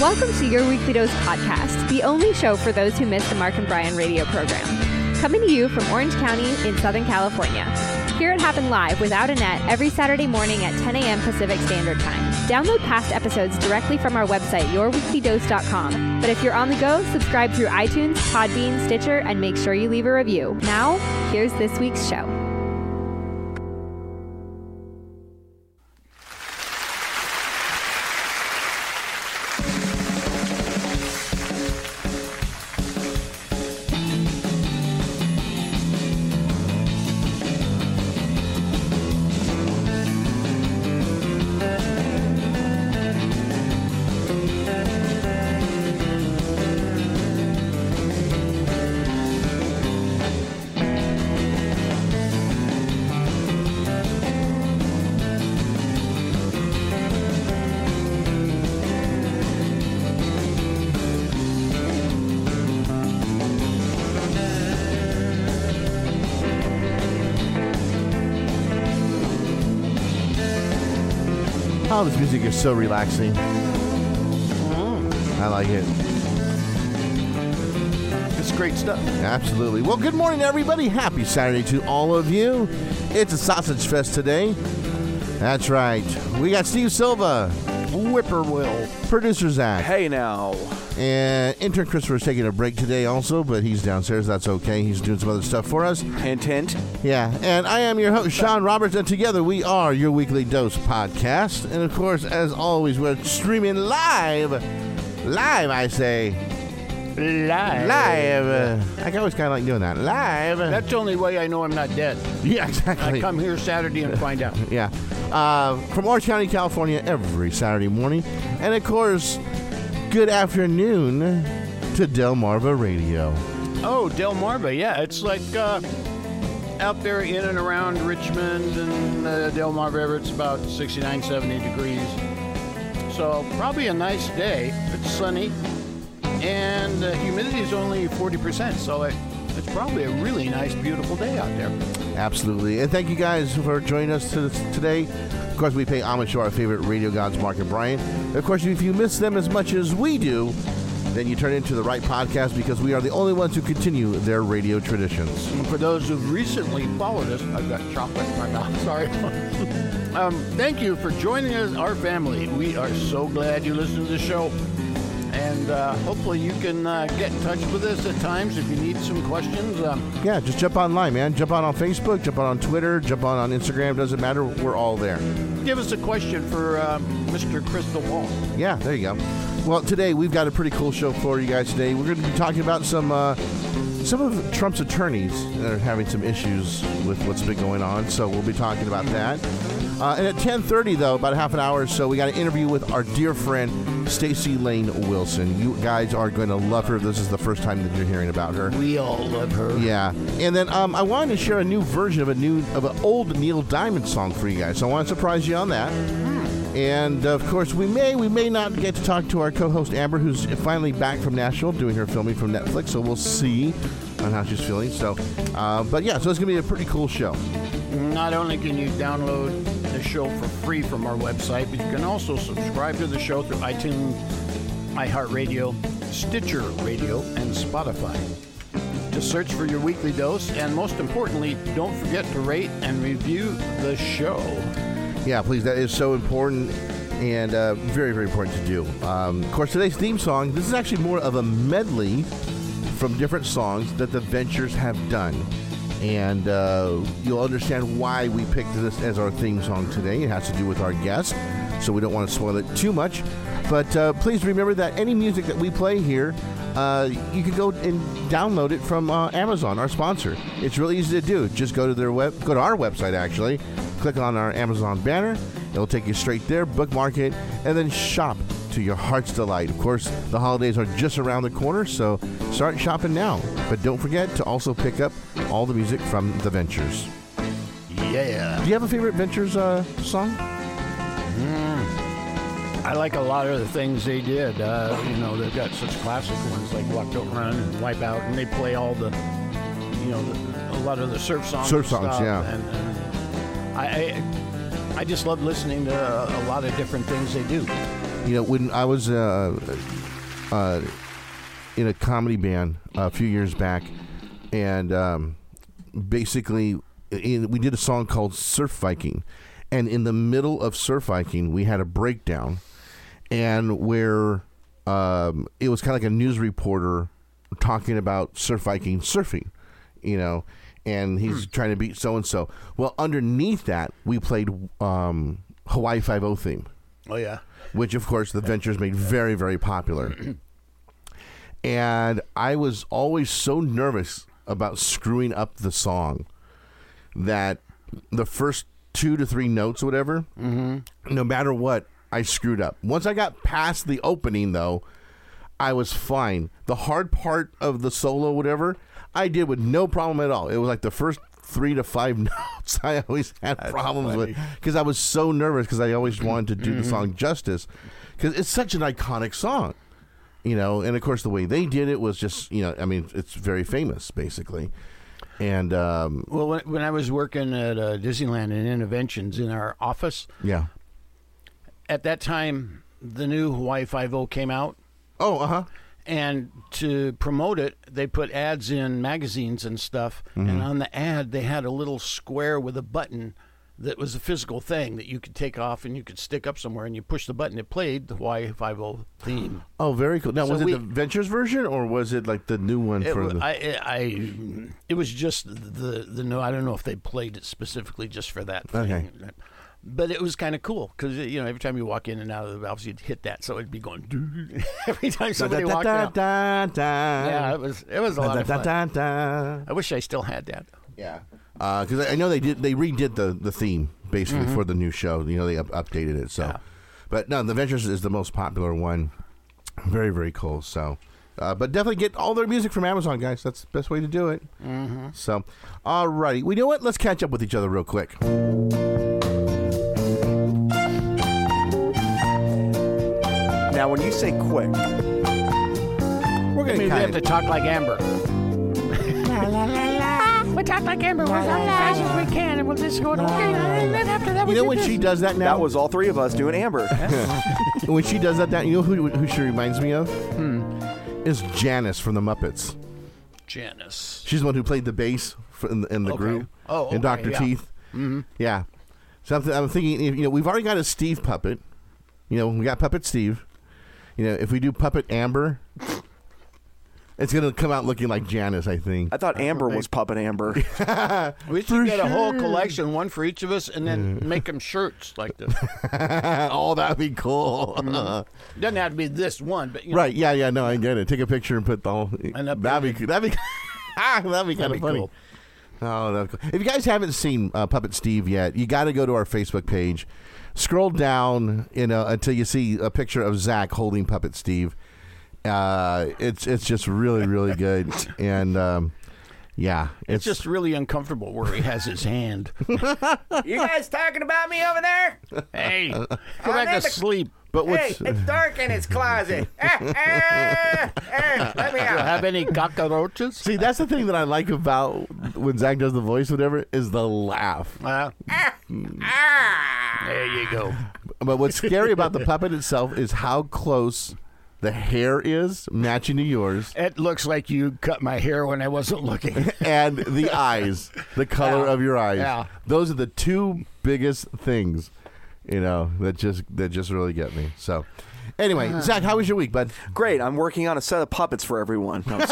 Welcome to Your Weekly Dose podcast, the only show for those who miss the Mark and Brian radio program. Coming to you from Orange County in Southern California. Hear it happen live without a net every Saturday morning at 10 a.m. Pacific Standard Time. Download past episodes directly from our website, yourweeklydose.com. But if you're on the go, subscribe through iTunes, Podbean, Stitcher, and make sure you leave a review. Now, here's this week's show. Oh, this music is so relaxing. I like it. It's great stuff. Absolutely. Well, good morning, everybody. Happy Saturday to all of you. It's a sausage fest today. That's right. We got Steve Silva, Whippoorwill. producer Zach, Hey now. and intern Christopher is taking a break today also, but he's downstairs. That's okay. He's doing some other stuff for us. Hint, hint. Yeah, and I am your host, Sean Roberts, and together we are your Weekly Dose podcast. And of course, as always, we're streaming live, I say. Live. I always kind of like doing that. Live. That's the only way I know I'm not dead. Yeah, exactly. I come here Saturday and find out. Yeah. From Orange County, California, every Saturday morning. And of course, good afternoon to Delmarva Radio. Oh, Delmarva, yeah. It's like out there in and around Richmond and Delmarva, it's about 69, 70 degrees. So probably a nice day. It's sunny. And humidity is only 40%, so it's probably a really nice, beautiful day out there. Absolutely. And thank you guys for joining us today. Of course, we pay homage to our favorite radio gods, Mark and Brian. Of course, if you miss them as much as we do, then you turn into the right podcast because we are the only ones who continue their radio traditions. And for those who've recently followed us, I've got chocolate in my mouth, sorry. Thank you for joining us, our family. We are so glad you listen to the show. And hopefully you can get in touch with us at times if you need some questions. Yeah, just jump online, man. Jump on Facebook, jump on Twitter, jump on Instagram. Doesn't matter. We're all there. Give us a question for Mr. Crystal Ball. Yeah, there you go. Well, today we've got a pretty cool show for you guys today. We're going to be talking about some of Trump's attorneys that are having some issues with what's been going on. So we'll be talking about that. And at 10:30, though, about a half an hour or so, we got an interview with our dear friend, Stacey Lane Wilson. You guys are going to love her. This is the first time that you're hearing about her. We all love her. Yeah. And then I wanted to share a new version of an old Neil Diamond song for you guys. So I want to surprise you on that. And, of course, we may not get to talk to our co-host, Amber, who's finally back from Nashville doing her filming from Netflix. So we'll see on how she's feeling. So, but, yeah, so it's going to be a pretty cool show. Not only can you download the show for free from our website, but you can also subscribe to the show through iTunes, iHeartRadio, Stitcher Radio, and Spotify. Just search for Your Weekly Dose, and most importantly, don't forget to rate and review the show. Yeah, please. That is so important and very, very important to do. Of course, today's theme song, this is actually more of a medley from different songs that the Ventures have done. And you'll understand why we picked this as our theme song today. It has to do with our guest, so we don't want to spoil it too much. But please remember that any music that we play here, you can go and download it from Amazon, our sponsor. It's really easy to do. Just go to our website, actually. Click on our Amazon banner. It'll take you straight there, bookmark it, and then shop to your heart's delight. Of course, the holidays are just around the corner, so start shopping now. But don't forget to also pick up all the music from the Ventures. Yeah. Do you have a favorite Ventures song? I like a lot of the things they did. They've got such classic ones like Walk, Don't Run and Wipe Out, and they play all the, a lot of the surf songs. Surf songs, yeah. And I just love listening to a lot of different things they do. when I was in a comedy band a few years back, and basically we did a song called Surf Viking, and in the middle of Surf Viking we had a breakdown, and where it was kind of like a news reporter talking about Surf Viking surfing, and he's trying to beat so and so. Well, underneath that we played Hawaii Five-0 theme. Oh yeah, which of course the Ventures made very, very popular. And I was always so nervous about screwing up the song that the first 2 to 3 notes or whatever, no matter what, I screwed up. Once I got past the opening, though, I was fine. The hard part of the solo, whatever, I did with no problem at all. It was like the first 3 to 5 notes I always had problems with, because I was so nervous, because I always wanted to do the song justice, because it's such an iconic song. And of course the way they did it was just, it's very famous, basically. And well, when I was working at Disneyland and Interventions in our office, yeah, at that time the new Hawaii Five-0 came out. Oh, and to promote it, they put ads in magazines and stuff. And on the ad, they had a little square with a button that was a physical thing that you could take off and you could stick up somewhere, and you push the button, it played the Hawaii Five-0 theme. Oh, very cool. Now, So was it the Ventures version, or was it like the new one? It was just the no. I don't know if they played it specifically just for that thing. Okay. But it was kind of cool because every time you walk in and out of the valves, you'd hit that, so it'd be going every time somebody walked out. Yeah, it was a lot of fun. I wish I still had that. Yeah, because I know they redid the theme basically for the new show. They updated it. So, but no, the Ventures is the most popular one. Very, very cool. So, but definitely get all their music from Amazon, guys. That's the best way to do it. So, all righty. You know what? Let's catch up with each other real quick. Now, when you say quick, We're going We have to talk like Amber. We talk like Amber. We'll talk as fast as we can, and we'll just go. Okay, and then after that, when she does that now? that was all three of us doing Amber. When she does that now, you know who she reminds me of? Is Janice from the Muppets. Janice. She's the one who played the bass in the group. Oh, okay, in Dr. yeah. Teeth. Yeah. So I'm thinking, we've already got a Steve puppet. We got Puppet Steve. If we do Puppet Amber, it's going to come out looking like Janice, I think. I thought Amber was Puppet Amber. We should get a whole collection, one for each of us, and then make them shirts like this. Oh, that'd be cool. Doesn't have to be this one, but Right? Yeah. No, I get it. Take a picture and put the whole. That'd be kind of funny. Cool. Oh, that'd be cool. If you guys haven't seen Puppet Steve yet, you got to go to our Facebook page. Scroll down, until you see a picture of Zach holding Puppet Steve. It's just really, really good, and yeah, it's just really uncomfortable where he has his hand. You guys talking about me over there? Hey, go back to sleep. But Hey, it's dark in his closet. Let me out. Have any cockroaches? See, that's the thing that I like about when Zach does the voice, whatever, is the laugh. There you go. But what's scary about the puppet itself is how close the hair is matching to yours. It looks like you cut my hair when I wasn't looking. And the eyes, the color of your eyes. Yeah. Those are the two biggest things, that just really get me. So, anyway, Zach, how was your week, bud? Great. I'm working on a set of puppets for everyone. No,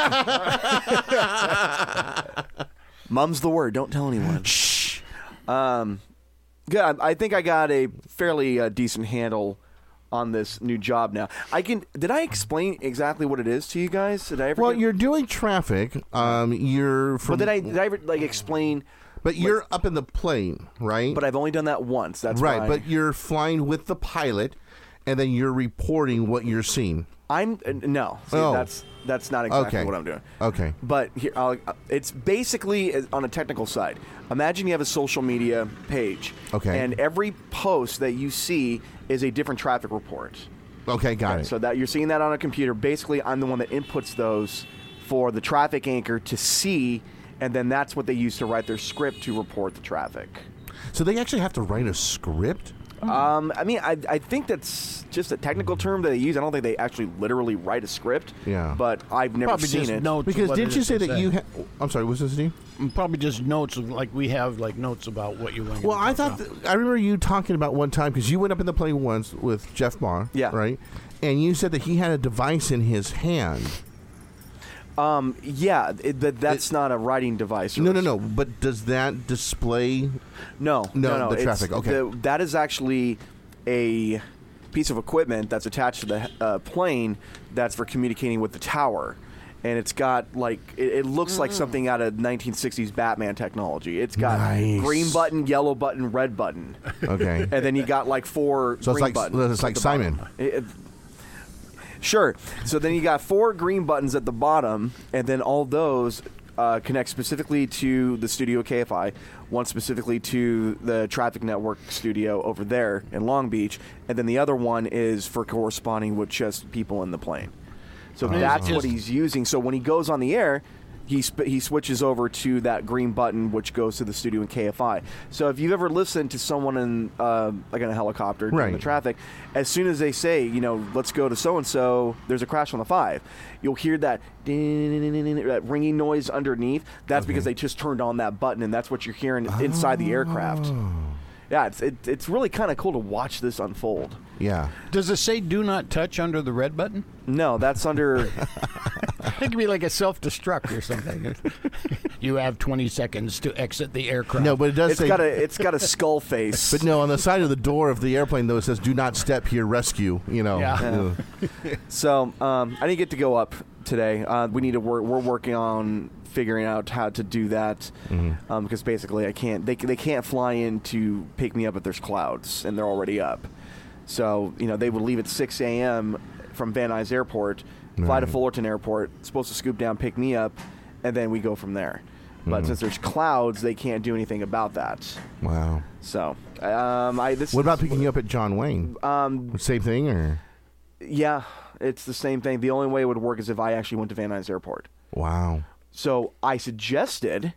Mum's the word. Don't tell anyone. Shh. Good. I think I got a fairly decent handle on this new job now. Did I explain exactly what it is to you guys? Did I ever? Well, you're doing traffic. You're from. Well, did I ever explain? But you're up in the plane, right? But I've only done that once. That's right. why. But you're flying with the pilot, and then you're reporting what you're seeing. No. See, that's not exactly what I'm doing. Okay. But here, it's basically on a technical side. Imagine you have a social media page. Okay. And every post that you see is a different traffic report. Okay, got it. So that you're seeing that on a computer. Basically, I'm the one that inputs those for the traffic anchor to see, and then that's what they use to write their script to report the traffic. So they actually have to write a script? I mean, I think that's just a technical term that they use. I don't think they actually literally write a script. Yeah. But I've never Probably seen just it. notes. Because of what didn't it you is say they that you? I'm sorry. What's this, Steve? Probably just notes of like we have like notes about what you want. Well, I thought I remember you talking about one time because you went up in the plane once with Jeff Marr. Yeah. Right. And you said that he had a device in his hand. Yeah, that's not a writing device. No. But does that display? No. The It's traffic. Okay. That is actually a piece of equipment that's attached to the plane that's for communicating with the tower. And it's got, like, it looks like something out of 1960s Batman technology. It's got Nice. green button, yellow button, red button. Okay. And then you got, like, 4 So green it's buttons. like at the Simon. bottom. Sure. So then you got 4 green buttons at the bottom, and then all those connect specifically to the studio KFI, one specifically to the Traffic Network studio over there in Long Beach, and then the other one is for corresponding with just people in the plane. So that's what he's using. So when he goes on the air, he switches over to that green button, which goes to the studio in KFI. So if you've ever listened to someone in like in a helicopter in the traffic, as soon as they say, let's go to so-and-so, there's a crash on the 5, you'll hear that that ringing noise underneath. That's because they just turned on that button, and that's what you're hearing inside the aircraft. Yeah, it's really kind of cool to watch this unfold. Yeah. Does it say "Do not touch" under the red button? No, that's under. It could be like a self-destruct or something. You have 20 seconds to exit the aircraft. No, but it does say. It's got a skull face. But no, on the side of the door of the airplane though it says "Do not step here, rescue." Yeah. So I didn't get to go up today. We need to work. We're working on figuring out how to do that because basically I can't. They can't fly in to pick me up if there's clouds and they're already up. So they would leave at 6 a.m. from Van Nuys Airport, fly to Fullerton Airport, supposed to scoop down, pick me up, and then we go from there. But since there's clouds, they can't do anything about that. Wow. So what about picking you up at John Wayne? Same thing, or? Yeah, it's the same thing. The only way it would work is if I actually went to Van Nuys Airport. Wow. So I suggested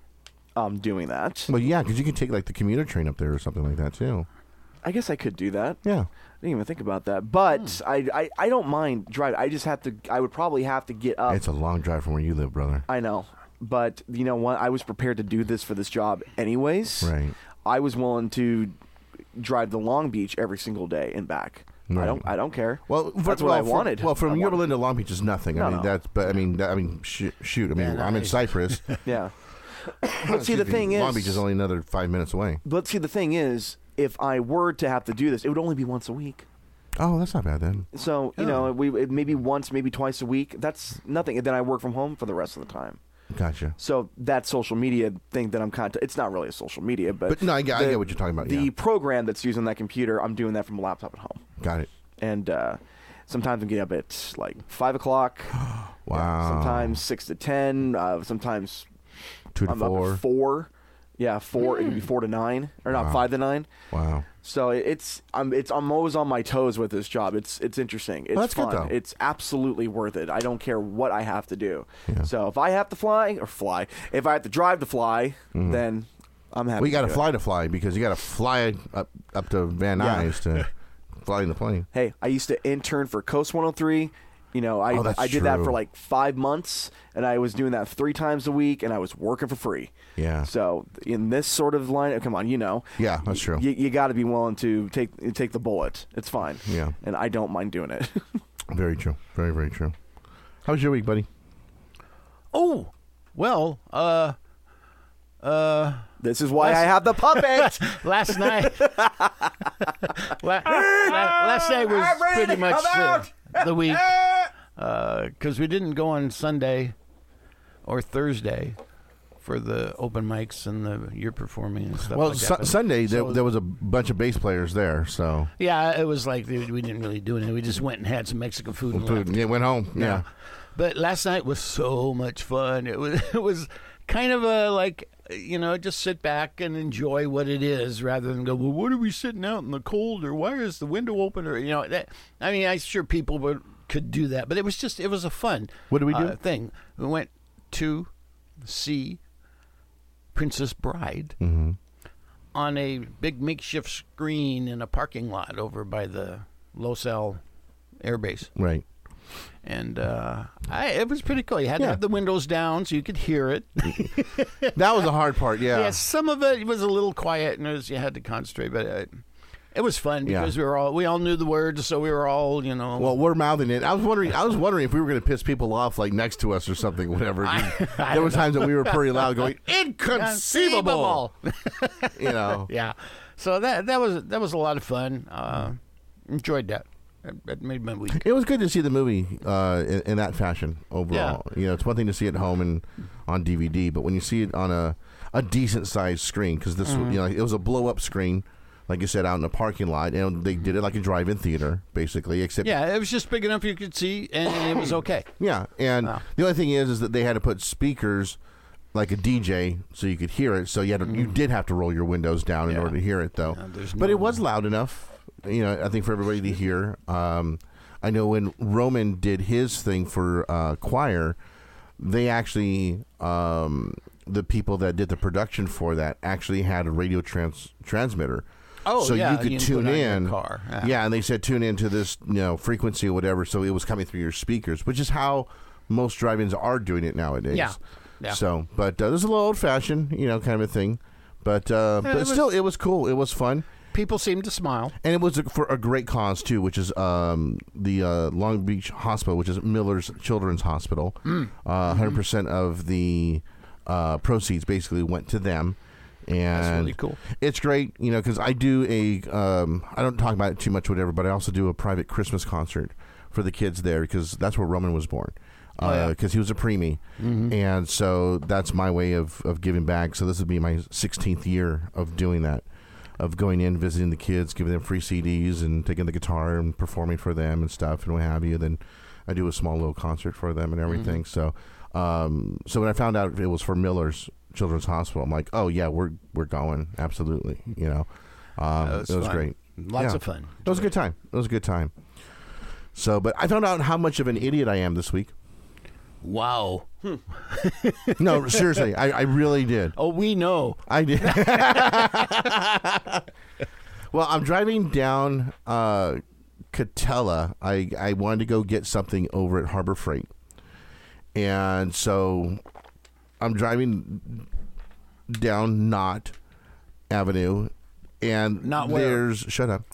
doing that. Well, yeah, because you could take like the commuter train up there or something like that too. I guess I could do that. Yeah. I didn't even think about that. But I don't mind driving. I just have to. I would probably have to get up. It's a long drive from where you live, brother. I know. But you know what? I was prepared to do this for this job anyways. Right. I was willing to drive to Long Beach every single day and back. Right. I don't care. Well, that's what I wanted. Well, from I Yorba wanted. Linda to Long Beach is nothing. No, I mean, that's. But I mean, shoot. I mean, I'm in Cypress. Yeah. But see, the thing is, Long Beach is only another 5 minutes away. But see, the thing is, if I were to have to do this, it would only be once a week. Oh, that's not bad then. So maybe once, maybe twice a week. That's nothing. And then I work from home for the rest of the time. Gotcha. So that social media thing that I'm it's not really a social media, but no, I get what you're talking about. The program that's used on that computer, I'm doing that from a laptop at home. Got it. And sometimes I'm getting up at like 5 o'clock. Wow. Sometimes 6 to 10. Sometimes 2 to I'm 4. up at 4. Yeah, 4. It could be 4 to 9, or not 5 to 9. Wow. So I'm always on my toes with this job. It's interesting. It's that's fun. good, though. It's absolutely worth it. I don't care what I have to do. Yeah. So if I have to fly, if I have to drive to fly, then I'm happy. We got to fly because you got to fly up to Van Nuys to fly in the plane. Hey, I used to intern for Coast 103. I did that for like 5 months, and I was doing that 3 times a week, and I was working for free. Yeah. So in this sort of line, come on, Yeah, that's true. You got to be willing to take the bullet. It's fine. Yeah. And I don't mind doing it. Very true. Very, very true. How was your week, buddy? Oh, well, This is why I have the puppet. last night. Last night was pretty much the week because we didn't go on Sunday or Thursday for the open mics and you're performing and stuff. Well, like that. Sunday there was a bunch of bass players there, so yeah, it was like we didn't really do anything. We just went and had some Mexican food and left. yeah, went home. Yeah. But last night was so much fun. It was kind of a like, just sit back and enjoy what it is rather than go, well, what are we sitting out in the cold, or why is the window open, or I'm sure people could do that, but it was a fun. What did we do? Thing. We went to see Princess Bride on a big makeshift screen in a parking lot over by the Los Al Air Base. Right. And it was pretty cool. You had to have the windows down so you could hear it. That was the hard part, yeah. Yeah, some of it was a little quiet, and you had to concentrate, but it was fun because we all knew the words, so we were all, Well, we're mouthing it. I was wondering if we were going to piss people off, like next to us or something, whatever. There were times that we were pretty loud, going inconceivable. Yeah. So that was a lot of fun. Enjoyed that. It made my week. It was good to see the movie in that fashion overall. Yeah. It's one thing to see it at home and on DVD, but when you see it on a decent sized screen, because this it was a blow up screen. Like you said, out in the parking lot, and they did it like a drive-in theater, basically. Except, it was just big enough you could see, and it was okay. Yeah, and the only thing is that they had to put speakers like a DJ so you could hear it. So you did have to roll your windows down in order to hear it, though. But it was loud enough, I think, for everybody to hear. I know when Roman did his thing for choir, they actually, the people that did the production for that actually had a radio transmitter. Oh, so you could tune in. Car. Yeah, and they said tune into this frequency or whatever, so it was coming through your speakers, which is how most drive-ins are doing it nowadays. Yeah. So, but this is a little old-fashioned, kind of a thing. But still, it was cool. It was fun. People seemed to smile, and it was for a great cause too, which is the Long Beach Hospital, which is Miller's Children's Hospital. 100% of the proceeds basically went to them. And that's really cool. It's great, because I do I don't talk about it too much, whatever, but I also do a private Christmas concert for the kids there, because that's where Roman was born. Because he was a preemie. And so that's my way of giving back. So this would be my 16th year of doing that, of going in, visiting the kids, giving them free CDs and taking the guitar and performing for them and stuff and what have you. Then I do a small little concert for them and everything. So so when I found out it was for Miller's Children's Hospital, I'm like, oh yeah, we're going, absolutely. It was great. Lots of fun. It was a good time. So, but I found out how much of an idiot I am this week. Wow. No, seriously, I really did. Oh, we know. I did. Well, I'm driving down Catella. I wanted to go get something over at Harbor Freight, and so I'm driving down Knott Avenue, and shut up.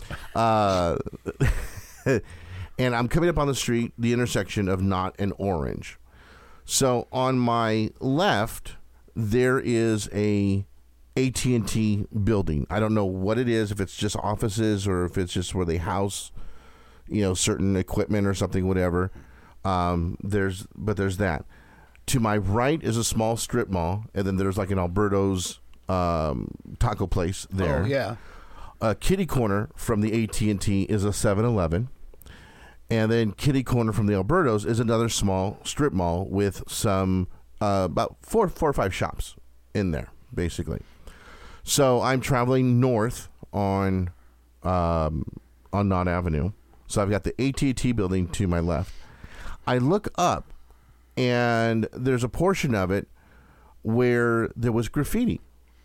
And I'm coming up on the street, the intersection of Knott and Orange. So on my left, there is a AT&T building. I don't know what it is, if it's just offices or if it's just where they house, certain equipment or something, whatever. There's that. To my right is a small strip mall, and then there's like an Alberto's taco place there. Oh, yeah. Kitty corner from the AT&T is a 7-Eleven. And then kitty corner from the Alberto's is another small strip mall with some about four or five shops in there, basically. So I'm traveling north on Knott Avenue. So I've got the AT&T building to my left. I look up, and there's a portion of it where there was graffiti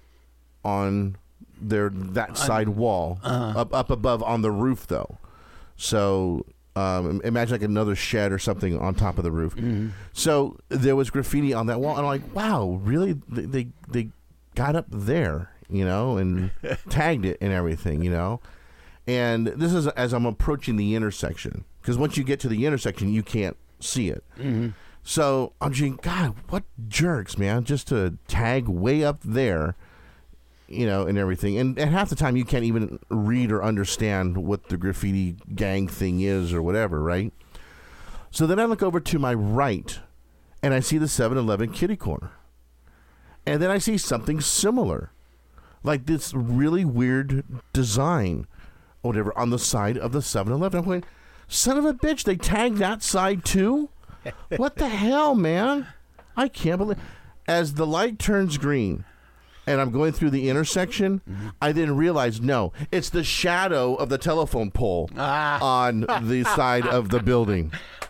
on that side wall, up above on the roof, though. So imagine like another shed or something on top of the roof. So there was graffiti on that wall, and I'm like, wow, really? They got up there, and tagged it and everything, And this is as I'm approaching the intersection, because once you get to the intersection, you can't see it. So I'm thinking, God, what jerks, man, just to tag way up there, and everything. And half the time you can't even read or understand what the graffiti gang thing is or whatever, right? So then I look over to my right, and I see the 7-Eleven kitty corner. And then I see something similar, like this really weird design or whatever on the side of the 7-Eleven. I'm going, son of a bitch, they tagged that side too? What the hell, man? I can't believe. As the light turns green and I'm going through the intersection, I then realize, no, it's the shadow of the telephone pole on the side of the building.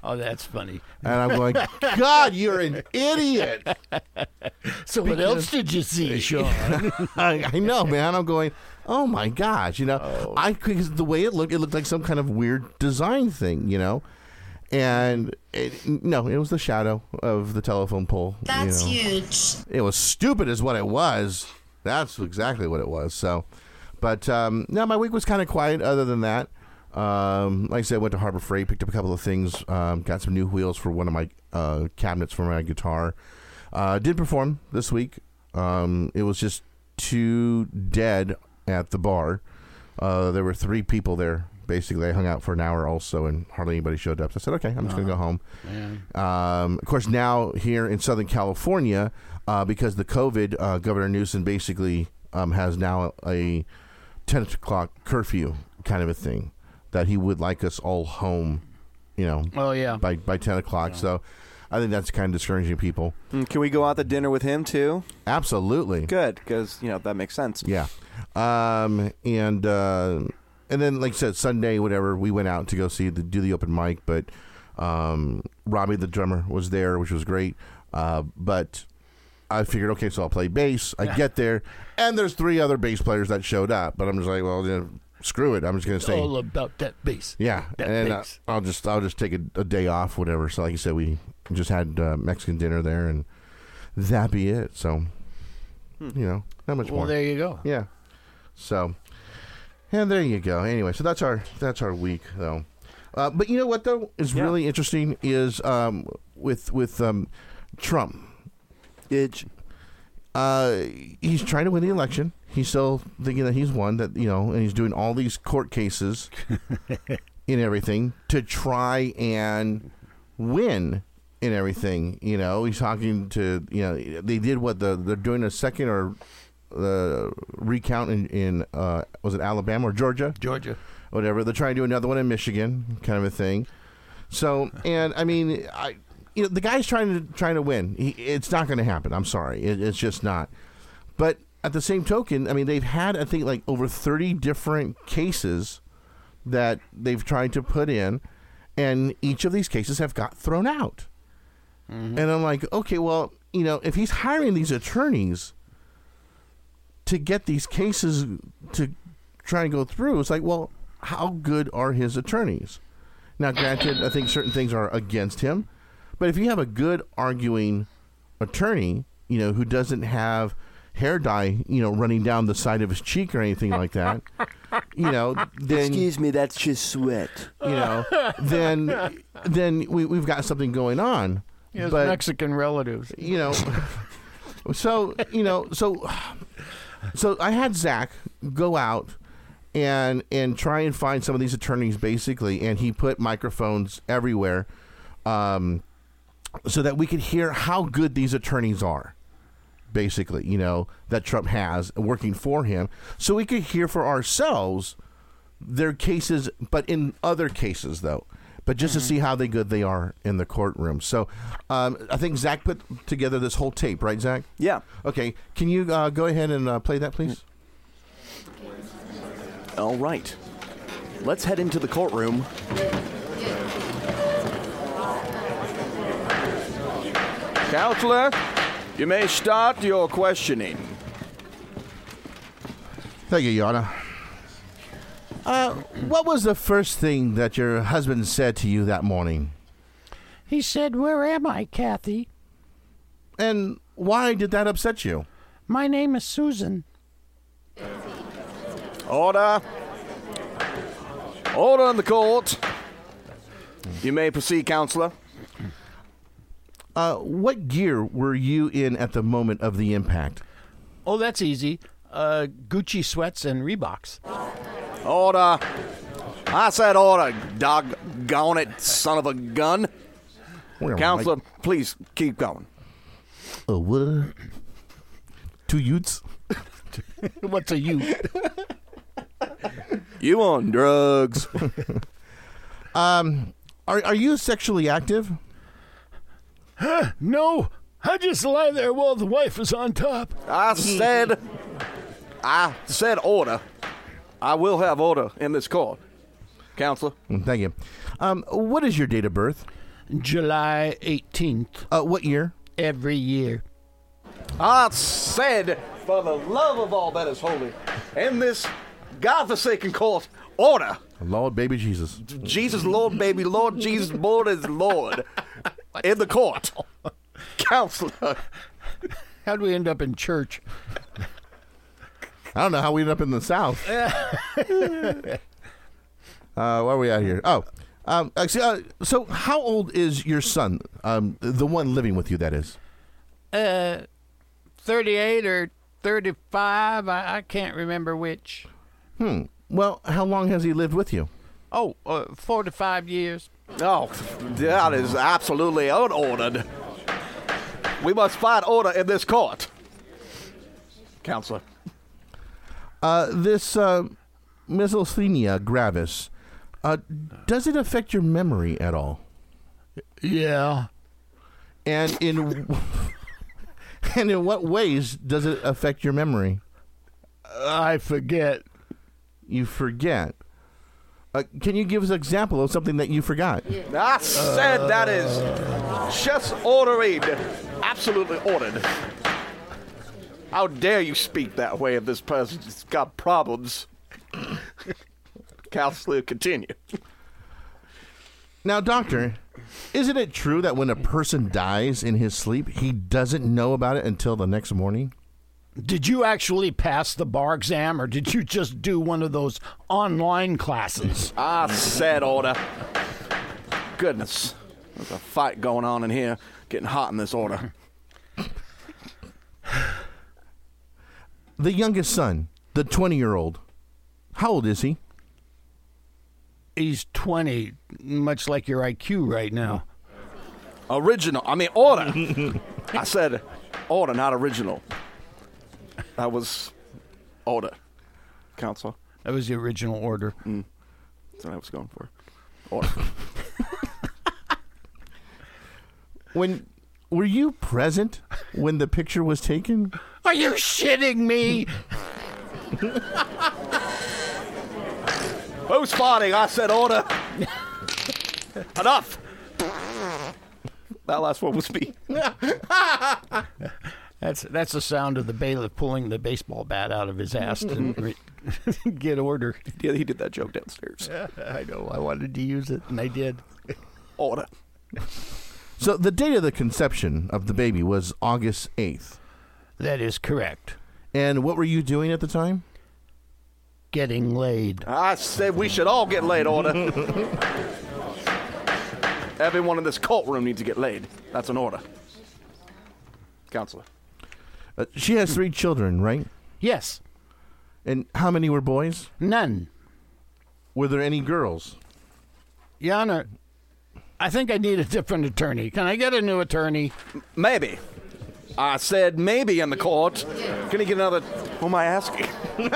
Oh, that's funny. And I'm going, God, you're an idiot. So what else did you see, Sean? I know, man. I'm going, oh my gosh, because the way it looked like some kind of weird design thing, and it was the shadow of the telephone pole. That's huge. It was stupid is what it was. That's exactly what it was. So, but no, my week was kind of quiet other than that. Like I said, I went to Harbor Freight, picked up a couple of things, got some new wheels for one of my cabinets for my guitar. Did perform this week. It was just too dead at the bar. There were 3 people there. Basically, I hung out for an hour also, and hardly anybody showed up. So I said, okay, I'm just going to go home. Of course, now here in Southern California, because the COVID, Governor Newsom basically has now a 10 o'clock curfew kind of a thing, that he would like us all home, by 10 o'clock. Yeah. So I think that's kind of discouraging people. Can we go out to dinner with him, too? Absolutely. Good, because, that makes sense. Yeah. And then, like I said, Sunday, whatever, we went out to go do the open mic, but Robbie, the drummer, was there, which was great. But I figured, okay, so I'll play bass. I get there, and there's 3 other bass players that showed up. But I'm just like, well, screw it. I'm just going to say all about that bass. Yeah, bass. I'll just take a day off, whatever. So, like you said, we just had Mexican dinner there, and that be it. So, not much more. Well, there you go. Yeah. So. And there you go. Anyway, so that's our week, though. But you know what, though, is really interesting is with Trump. He's trying to win the election. He's still thinking that he's won, and he's doing all these court cases and everything to try and win and everything. He's talking to, they did they're doing a second or the recount in was it Alabama or Georgia, whatever. They're trying to do another one in Michigan, kind of a thing. So, and I mean, the guy's trying to win. It's not going to happen. I'm sorry, it's just not. But at the same token, I mean, they've had, I think, like over 30 different cases that they've tried to put in, and each of these cases have got thrown out. And I'm like, okay, well, if he's hiring these attorneys to get these cases to try and go through, it's like, well, how good are his attorneys? Now, granted, I think certain things are against him, but if you have a good arguing attorney, who doesn't have hair dye, running down the side of his cheek or anything like that, then excuse me, that's just sweat. Then we've got something going on. His Mexican relatives. So I had Zach go out and try and find some of these attorneys, basically, and he put microphones everywhere so that we could hear how good these attorneys are, basically, that Trump has working for him, so we could hear for ourselves their cases, but in other cases, though. But just to see how good they are in the courtroom. So I think Zach put together this whole tape, right, Zach? Yeah. Okay. Can you go ahead and play that, please? All right. Let's head into the courtroom. Counselor, you may start your questioning. Thank you, Your Honor. What was the first thing that your husband said to you that morning? He said, "Where am I, Kathy?" And why did that upset you? My name is Susan. Order. Order in the court. You may proceed, Counselor. What gear were you in at the moment of the impact? Oh, that's easy. Gucci sweats and Reeboks. Order. I said order, doggone it, son of a gun. Counselor, please keep going. What? 2 Utes? What's a Ute? You on drugs. Are you sexually active? No, I just lie there while the wife is on top. I said order. I will have order in this court. Counselor. Thank you. What is your date of birth? July 18th. What year? Every year. I said, for the love of all that is holy, in this godforsaken court, order. Lord, baby Jesus. Jesus, Lord, baby, Lord, Jesus, Lord is Lord. In the court. Counselor. How'd we end up in church? I don't know how we ended up in the South. Where are we at here? So how old is your son? The one living with you, that is. 38 or 35. I can't remember which. Well, how long has he lived with you? 4 to 5 years. Oh, that is absolutely unordered. We must find order in this court. Counselor. This myasthenia gravis, does it affect your memory at all? Yeah. And in what ways does it affect your memory? I forget. You forget. Can you give us an example of something that you forgot? I said that is just ordering. Absolutely ordered. How dare you speak that way of this person's got problems? Counselor, continue. Now, doctor, isn't it true that when a person dies in his sleep, he doesn't know about it until the next morning? Did you actually pass the bar exam, or did you just do one of those online classes? I said order. Goodness. There's a fight going on in here. Getting hot in this order. The youngest son, the 20-year-old, how old is he? He's 20, much like your IQ right now. Original. I mean, order. I said order, not original. That was order. Counselor. That was the original order. That's what I was going for. Order. Were you present when the picture was taken? Are you shitting me? Who's farting? I said order. Enough. That last one was me. That's the sound of the bailiff pulling the baseball bat out of his ass to get order. Yeah, he did that joke downstairs. I know. I wanted to use it, and I did. Order. So the date of the conception of the baby was August 8th. That is correct. And what were you doing at the time? Getting laid. I said we should all get laid, order. Everyone in this courtroom needs to get laid. That's an order. Counselor. She has 3 children, right? Yes. And how many were boys? None. Were there any girls? Your Honor, I think I need a different attorney. Can I get a new attorney? Maybe. I said maybe in the court. Can you get another... Who am I asking?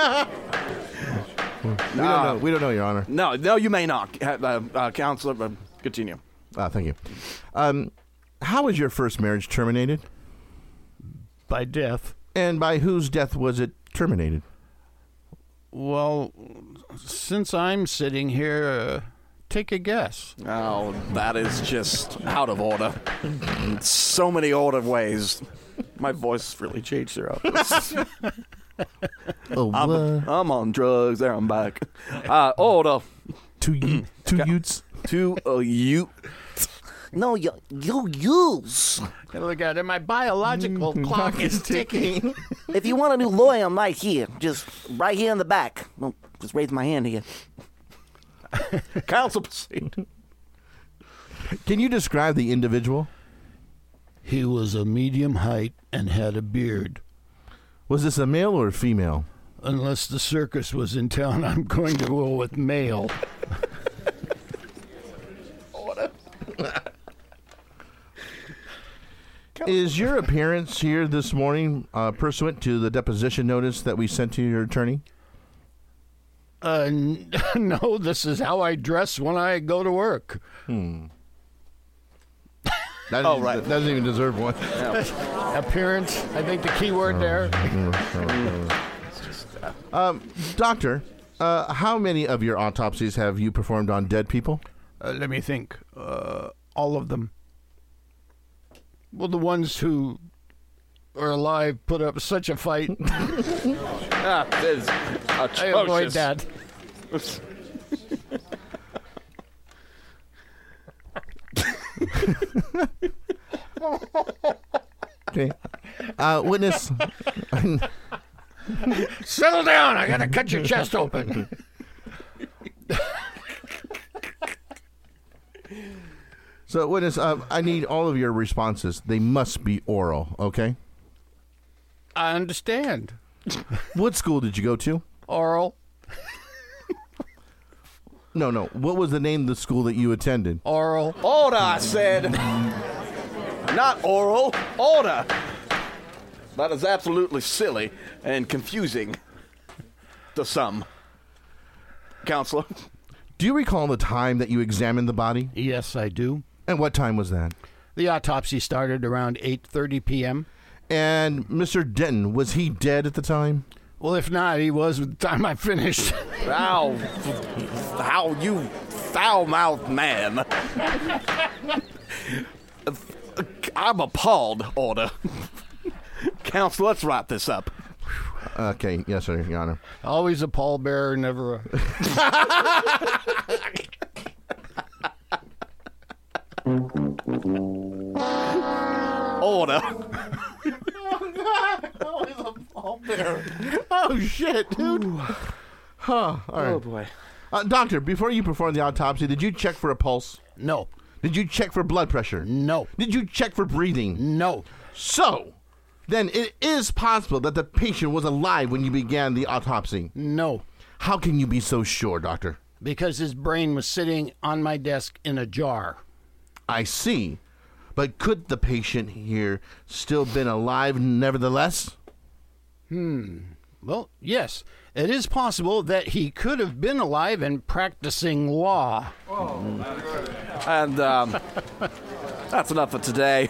We don't know, Your Honor. No, you may not. Counselor, continue. Thank you. How was your first marriage terminated? By death. And by whose death was it terminated? Well, since I'm sitting here, take a guess. Oh, that is just out of order. In so many order ways. My voice really changed throughout this. I'm on drugs. There, I'm back. Order. Two Utes. To you. No, you use. Look at it. My biological clock is ticking. If you want a new lawyer, I'm right here. Just right here in the back. Well, just raise my hand here. Counsel, proceed. Can you describe the individual? He was a medium height and had a beard. Was this a male or a female? Unless the circus was in town, I'm going to go with male. Is your appearance here this morning pursuant to the deposition notice that we sent to your attorney? No, this is how I dress when I go to work. That doesn't even deserve one. Appearance, I think the key word there. Doctor, how many of your autopsies have you performed on dead people? Let me think. All of them. Well, the ones who are alive put up such a fight. That is I avoid atrocious. that. Okay. Witness. Settle down. I got to cut your chest open. So, witness, I need all of your responses. They must be oral, okay? I understand. What school did you go to? Oral. No. What was the name of the school that you attended? Oral. Order, I said. Not oral. Order. That is absolutely silly and confusing to some. Counselor? Do you recall the time that you examined the body? Yes, I do. And what time was that? The autopsy started around 8:30 p.m. And Mr. Denton, was he dead at the time? Well, if not, he was by the time I finished. How you foul-mouthed man. I'm appalled, Order. Counsel, let's wrap this up. Okay, yes, sir, Your Honor. Always a pallbearer, never a... Order. Oh, shit, dude. Huh, all right. Oh, boy. Doctor, before you performed the autopsy, did you check for a pulse? No. Did you check for blood pressure? No. Did you check for breathing? No. So, then it is possible that the patient was alive when you began the autopsy. No. How can you be so sure, doctor? Because his brain was sitting on my desk in a jar. I see. But could the patient here still been alive nevertheless? Well, yes. It is possible that he could have been alive and practicing law. And that's enough for today.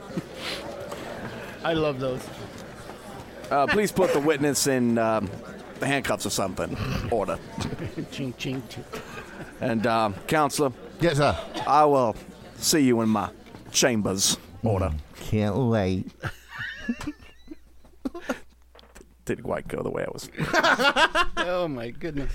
I love those. Please put the witness in the handcuffs or something. Order. Ching, ching, ching. And, Counselor, Yes, sir. I will see you in my chambers. Order. Can't wait. Didn't quite go the way I was. Oh, my goodness.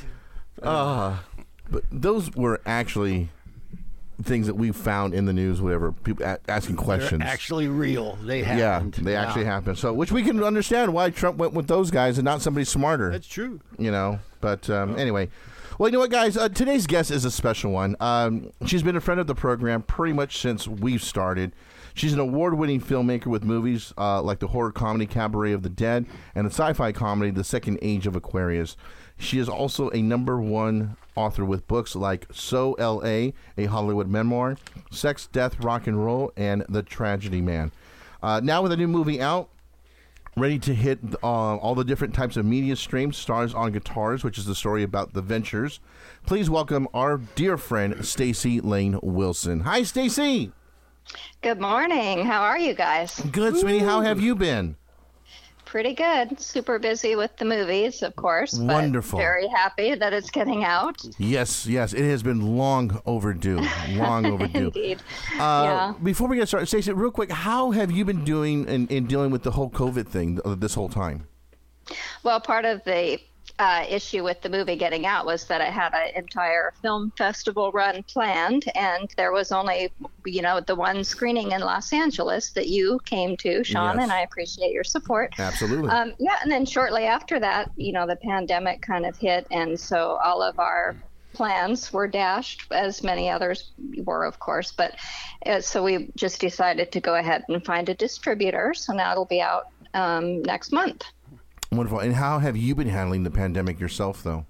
But those were actually things that we found in the news, whatever, people asking questions. They're actually real. They happened. Yeah, they actually happened. So, which we can understand why Trump went with those guys and not somebody smarter. That's true. You know, but anyway. Well, you know what, guys? Today's guest is a special one. She's been a friend of the program pretty much since we've started. She's an award-winning filmmaker with movies like the horror comedy Cabaret of the Dead and the sci-fi comedy The Second Age of Aquarius. She is also a #1 author with books like So L.A., a Hollywood memoir, Sex, Death, Rock and Roll, and The Tragedy Man. Now with a new movie out, ready to hit all the different types of media streams, Stars on Guitars, which is the story about the Ventures. Please welcome our dear friend, Stacey Lane Wilson. Hi, Stacey. Good morning. How are you guys? Good, sweetie. How have you been? Pretty good. Super busy with the movies, of course. But Wonderful. very happy that it's getting out. Yes. It has been long overdue. Long overdue. Indeed. Yeah. Before we get started, Stacey, real quick, how have you been doing in dealing with the whole COVID thing this whole time? Well, part of the issue with the movie getting out was that I had an entire film festival run planned, and there was only, the one screening in Los Angeles that you came to, Sean, Yes. and I appreciate your support. Absolutely. And then shortly after that, the pandemic kind of hit, and so all of our plans were dashed, as many others were, of course. But so we just decided to go ahead and find a distributor. So now it'll be out next month. Wonderful. And how have you been handling the pandemic yourself, though?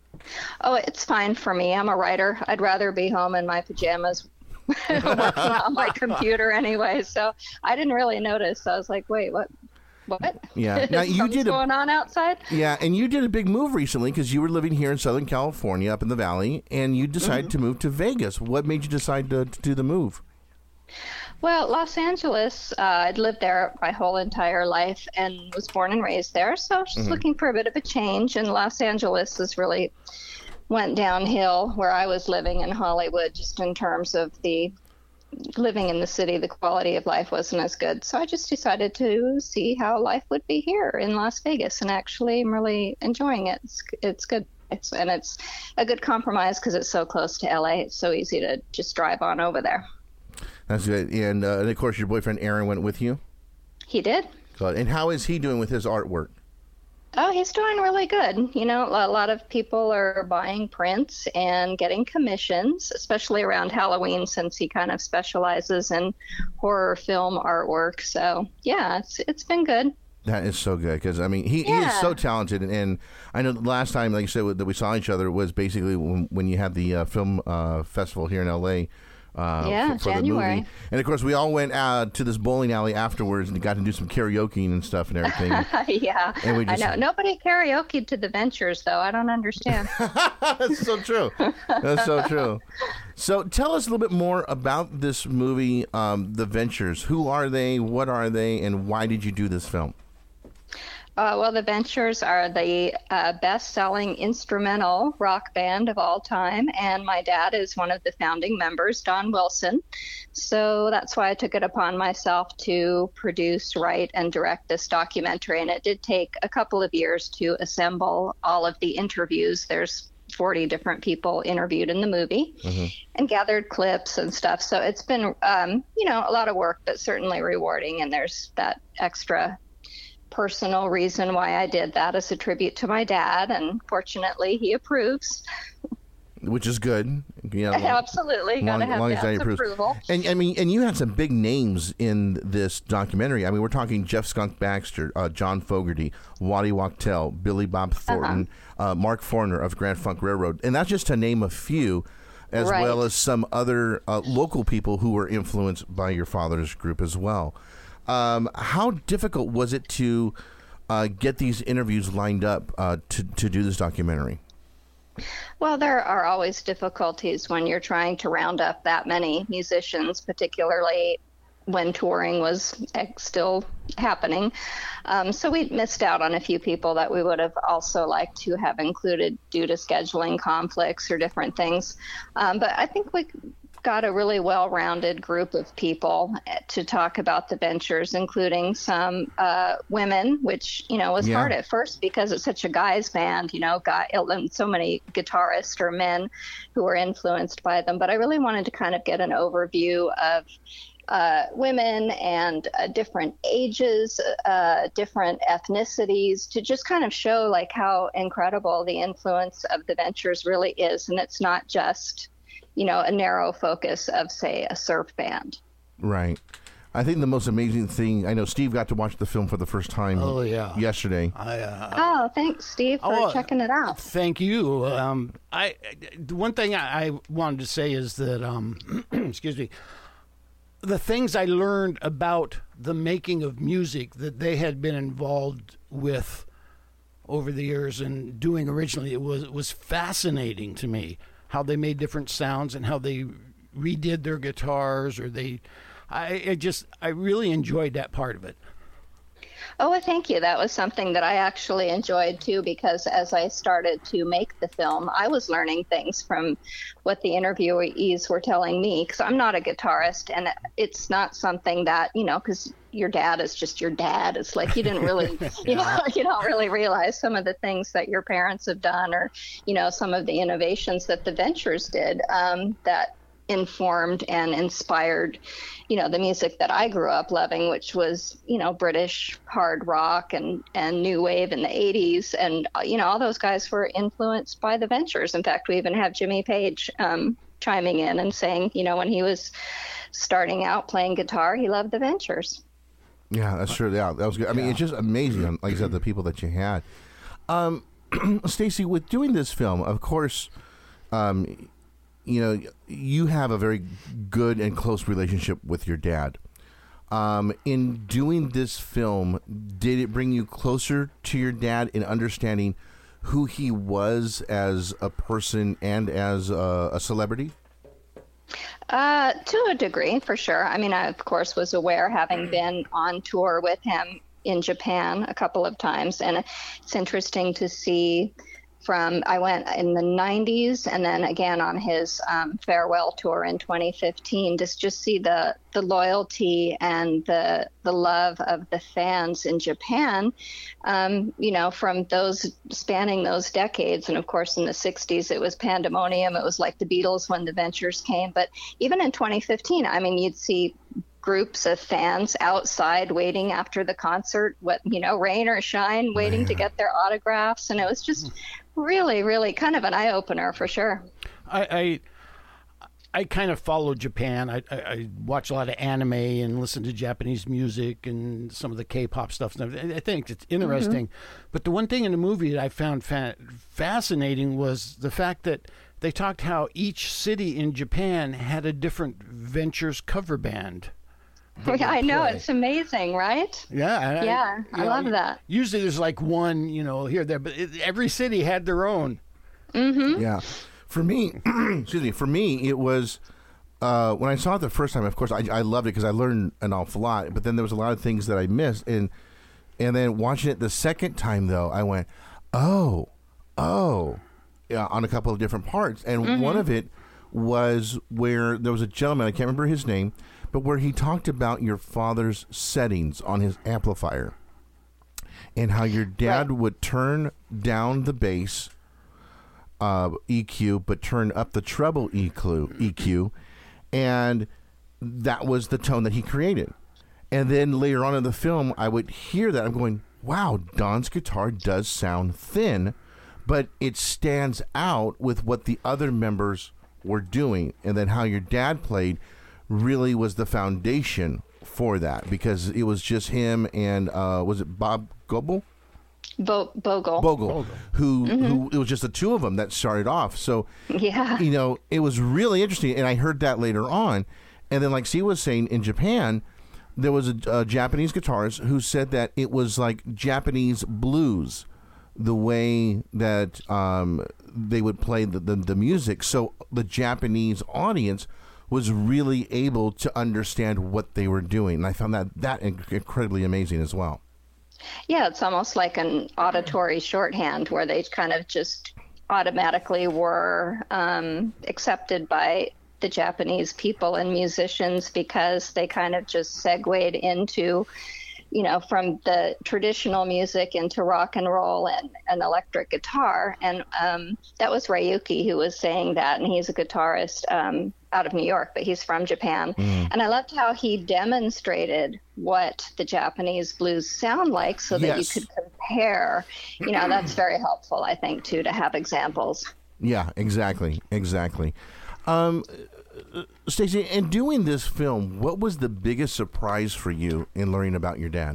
Oh, it's fine for me. I'm a writer. I'd rather be home in my pajamas working on my computer anyway. So I didn't really notice. I was like, wait, what? Yeah. Now you Something's did going on outside? Yeah, and you did a big move recently because you were living here in Southern California, up in the Valley, and you decided to move to Vegas. What made you decide to do the move? Well, Los Angeles, I'd lived there my whole entire life and was born and raised there. So I was just looking for a bit of a change. And Los Angeles has really went downhill where I was living in Hollywood, just in terms of the living in the city, the quality of life wasn't as good. So I just decided to see how life would be here in Las Vegas, and actually I'm really enjoying it. It's good. It's a good compromise because it's so close to LA. It's so easy to just drive on over there. That's good. And of course, your boyfriend Aaron went with you? He did. Good. And how is he doing with his artwork? Oh, he's doing really good. You know, a lot of people are buying prints and getting commissions, especially around Halloween, since he kind of specializes in horror film artwork. So, yeah, it's been good. That is so good because, I mean, he is so talented. And I know the last time, like you said, that we saw each other was basically when you had the film festival here in L.A., for January. The movie. And of course, we all went to this bowling alley afterwards and got to do some karaoke and stuff and everything. Yeah, and I know. Nobody karaoke'd to the Ventures, though. I don't understand. That's so true. That's so true. So tell us a little bit more about this movie, The Ventures. Who are they? What are they? And why did you do this film? Well, the Ventures are the best-selling instrumental rock band of all time, and my dad is one of the founding members, Don Wilson. So that's why I took it upon myself to produce, write, and direct this documentary. And it did take a couple of years to assemble all of the interviews. There's 40 different people interviewed in the movie, and gathered clips and stuff. So it's been, a lot of work, but certainly rewarding. And there's that extra personal reason why I did that as a tribute to my dad, and fortunately he approves. Which is good. Absolutely, gotta have dad's approval. And I mean, and you had some big names in this documentary. I mean, we're talking Jeff Skunk Baxter, John Fogerty, Waddy Wachtel, Billy Bob Thornton, Mark Forner of Grand Funk Railroad, and that's just to name a few, as well as some other local people who were influenced by your father's group as well. How difficult was it to get these interviews lined up to do this documentary? Well, there are always difficulties when you're trying to round up that many musicians, particularly when touring was still happening. So we missed out on a few people that we would have also liked to have included due to scheduling conflicts or different things. But I think we got a really well-rounded group of people to talk about the Ventures, including some women, which, was hard at first because it's such a guy's band, and so many guitarists or men who were influenced by them. But I really wanted to kind of get an overview of women and different ages, different ethnicities, to just kind of show like how incredible the influence of the Ventures really is. And it's not just a narrow focus of, say, a surf band. Right. I think the most amazing thing, I know Steve got to watch the film for the first time yesterday. Thanks, Steve, for checking it out. Thank you. One thing I wanted to say is that, excuse me, the things I learned about the making of music that they had been involved with over the years and doing originally, it was fascinating to me. How they made different sounds and how they redid their guitars, or I really enjoyed that part of it. Oh, well, thank you. That was something that I actually enjoyed too, because as I started to make the film, I was learning things from what the interviewees were telling me, because I'm not a guitarist, and it's not something that, because your dad is just your dad. It's like you didn't really, you don't really realize some of the things that your parents have done, or, some of the innovations that the Ventures did that informed and inspired, the music that I grew up loving, which was, British hard rock and new wave in the 80s. And, all those guys were influenced by the Ventures. In fact, we even have Jimmy Page chiming in and saying, when he was starting out playing guitar, he loved the Ventures. Yeah, that's true. Yeah, that was good. I mean, it's just amazing, like I said, the people that you had. Stacy, with doing this film, of course, you have a very good and close relationship with your dad. In doing this film, did it bring you closer to your dad in understanding who he was as a person and as a celebrity? To a degree, for sure. I mean, I, of course, was aware, having been on tour with him in Japan a couple of times. And it's interesting to see I went in the 90s and then again on his farewell tour in 2015 to just see the loyalty and the love of the fans in Japan, from those spanning those decades. And of course, in the 60s, it was pandemonium. It was like the Beatles when the Ventures came. But even in 2015, I mean, you'd see groups of fans outside waiting after the concert, rain or shine, waiting to get their autographs. And it was just really, really kind of an eye-opener for sure. I kind of follow Japan. I watch a lot of anime and listen to Japanese music and some of the K-pop stuff. I think it's interesting. But the one thing in the movie that I found fascinating was the fact that they talked how each city in Japan had a different Ventures cover band. Yeah, I know. It's amazing, right? Yeah. I love that. Usually there's like one, here, there, but every city had their own. Yeah. For me, it was when I saw it the first time. Of course, I loved it because I learned an awful lot. But then there was a lot of things that I missed, and then watching it the second time, though, I went, oh, yeah, on a couple of different parts. And one of it was where there was a gentleman, I can't remember his name, but where he talked about your father's settings on his amplifier and how your dad would turn down the bass EQ, but turn up the treble EQ, and that was the tone that he created. And then later on in the film, I would hear that. I'm going, wow, Don's guitar does sound thin, but it stands out with what the other members were doing. And then how your dad played really was the foundation for that, because it was just him and was it Bob Goebel? Bogle, who it was just the two of them that started off. So, it was really interesting. And I heard that later on. And then, like Steve was saying, in Japan, there was a Japanese guitarist who said that it was like Japanese blues, the way that they would play the music. So the Japanese audience was really able to understand what they were doing. And I found that incredibly amazing as well. Yeah, it's almost like an auditory shorthand where they kind of just automatically were accepted by the Japanese people and musicians because they kind of just segued into, from the traditional music into rock and roll and electric guitar. And that was Ryuki who was saying that, and he's a guitarist out of New York, but he's from Japan. And I loved how he demonstrated what the Japanese blues sound like so that you could compare. That's very helpful, I think, too, to have examples. Yeah, exactly. Stacey, in doing this film, what was the biggest surprise for you in learning about your dad?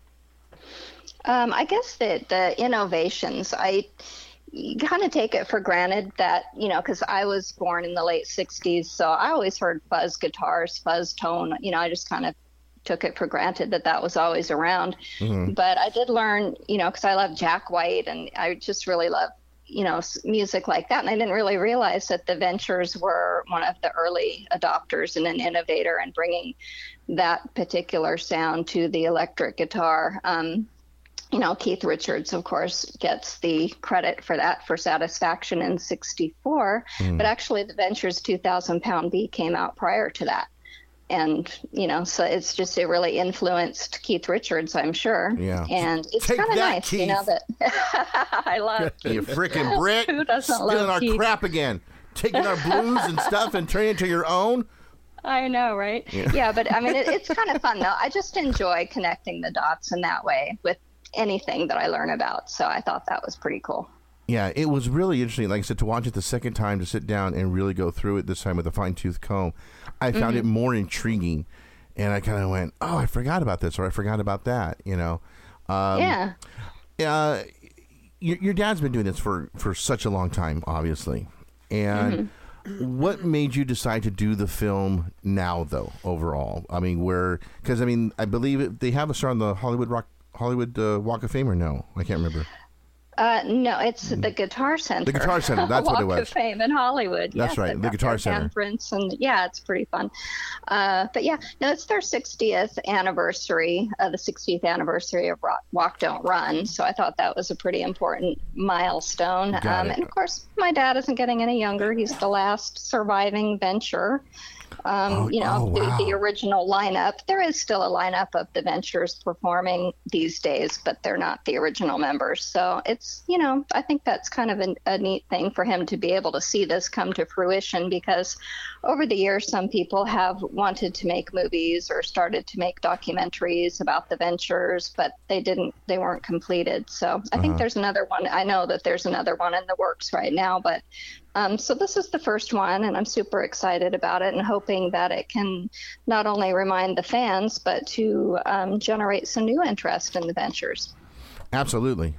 I guess that the innovations, you kind of take it for granted that, because I was born in the late 60s, so I always heard fuzz guitars, fuzz tone. I just kind of took it for granted that was always around. But I did learn, because I love Jack White, and I just really love, music like that. And I didn't really realize that the Ventures were one of the early adopters and an innovator in bringing that particular sound to the electric guitar. Keith Richards, of course, gets the credit for that for Satisfaction in '64, but actually the Ventures 2,000-pound B came out prior to that. And, so it really influenced Keith Richards, I'm sure. Yeah. And it's kind of nice, Keith. That I love Keith. You freaking Brit. Who doesn't stealing love our Keith? Crap again. Taking our blues and stuff and turning it into your own. I know, right? Yeah, but I mean, it's kind of fun, though. I just enjoy connecting the dots in that way with anything that I learn about. So I thought that was pretty cool. Yeah, it was really interesting. Like I said, to watch it the second time, to sit down and really go through it this time with a fine-tooth comb, I found it more intriguing. And I kind of went, oh, I forgot about this, or I forgot about that, Yeah. Your dad's been doing this for such a long time, obviously. And what made you decide to do the film now, though, overall? I mean, because I believe they have a star on the Hollywood Walk of Fame, or no? I can't remember. No, it's the Guitar Center. The Guitar Center, that's what it Walk was. of Fame in Hollywood. That's yes, right, they've the got Guitar their Center. Handprints, and yeah, it's pretty fun. But yeah, no, it's their 60th anniversary, the 60th anniversary of Walk Don't Run. So I thought that was a pretty important milestone. Got it. And of course, my dad isn't getting any younger. He's the last surviving Venture. Wow. The original lineup. There is still a lineup of the Ventures performing these days, but they're not the original members. So it's, I think that's kind of a neat thing for him to be able to see this come to fruition, because over the years, some people have wanted to make movies or started to make documentaries about the Ventures, but they weren't completed. So I think there's another one. I know that there's another one in the works right now, but so this is the first one, and I'm super excited about it and hoping that it can not only remind the fans, but to generate some new interest in the Ventures. Absolutely.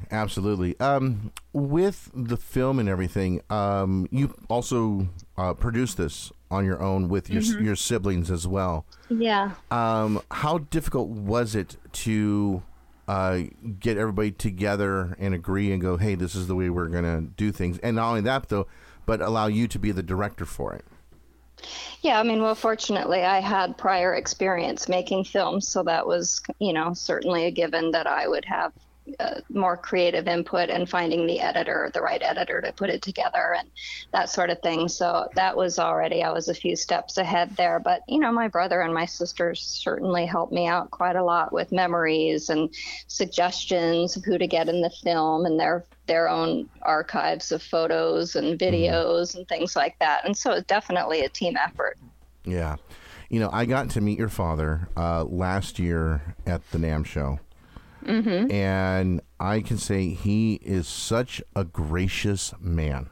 With the film and everything, you also produced this on your own with your siblings as well. Yeah. How difficult was it to get everybody together and agree and go, hey, this is the way we're going to do things? And not only that, though, but allow you to be the director for it. Yeah, fortunately, I had prior experience making films, so that was, certainly a given that I would have more creative input and finding the right editor to put it together and that sort of thing. So that was I was a few steps ahead there. But, my brother and my sisters certainly helped me out quite a lot with memories and suggestions of who to get in the film and their own archives of photos and videos and things like that. And so it's definitely a team effort. Yeah. I got to meet your father last year at the NAMM show. Mm-hmm. And I can say he is such a gracious man.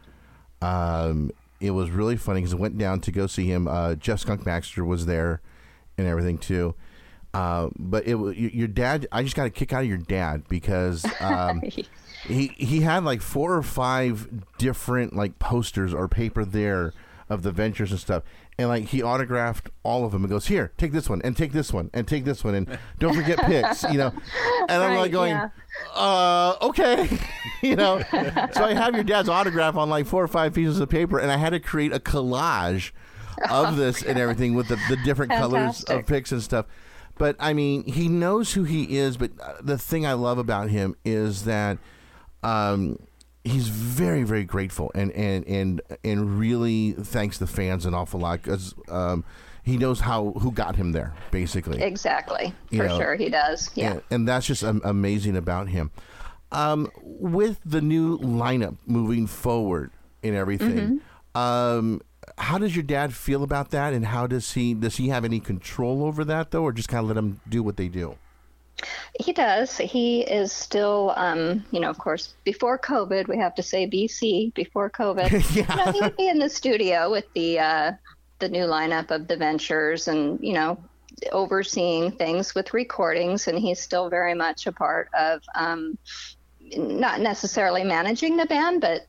It was really funny because I went down to go see him. Jeff Skunk Baxter was there and everything too. But your dad. I just got a kick out of your dad because he had like 4 or 5 different posters or paper there of the Ventures and stuff. And he autographed all of them and goes, here, take this one and take this one and take this one and don't forget pics, And I'm going, okay, So I have your dad's autograph on 4 or 5 pieces of paper, and I had to create a collage of this and everything with the different colors of pics and stuff. But he knows who he is. But the thing I love about him is that he's very, very grateful and really thanks the fans an awful lot because he knows who got him there, basically. Exactly. For sure he does. Yeah. And that's just amazing about him. With the new lineup moving forward and everything, how does your dad feel about that, and how does he have any control over that, though, or just kind of let them do what they do? He does. He is still, of course, before COVID, we have to say BC, before COVID, Yeah. He would be in the studio with the new lineup of the Ventures and, overseeing things with recordings. And he's still very much a part of, not necessarily managing the band, but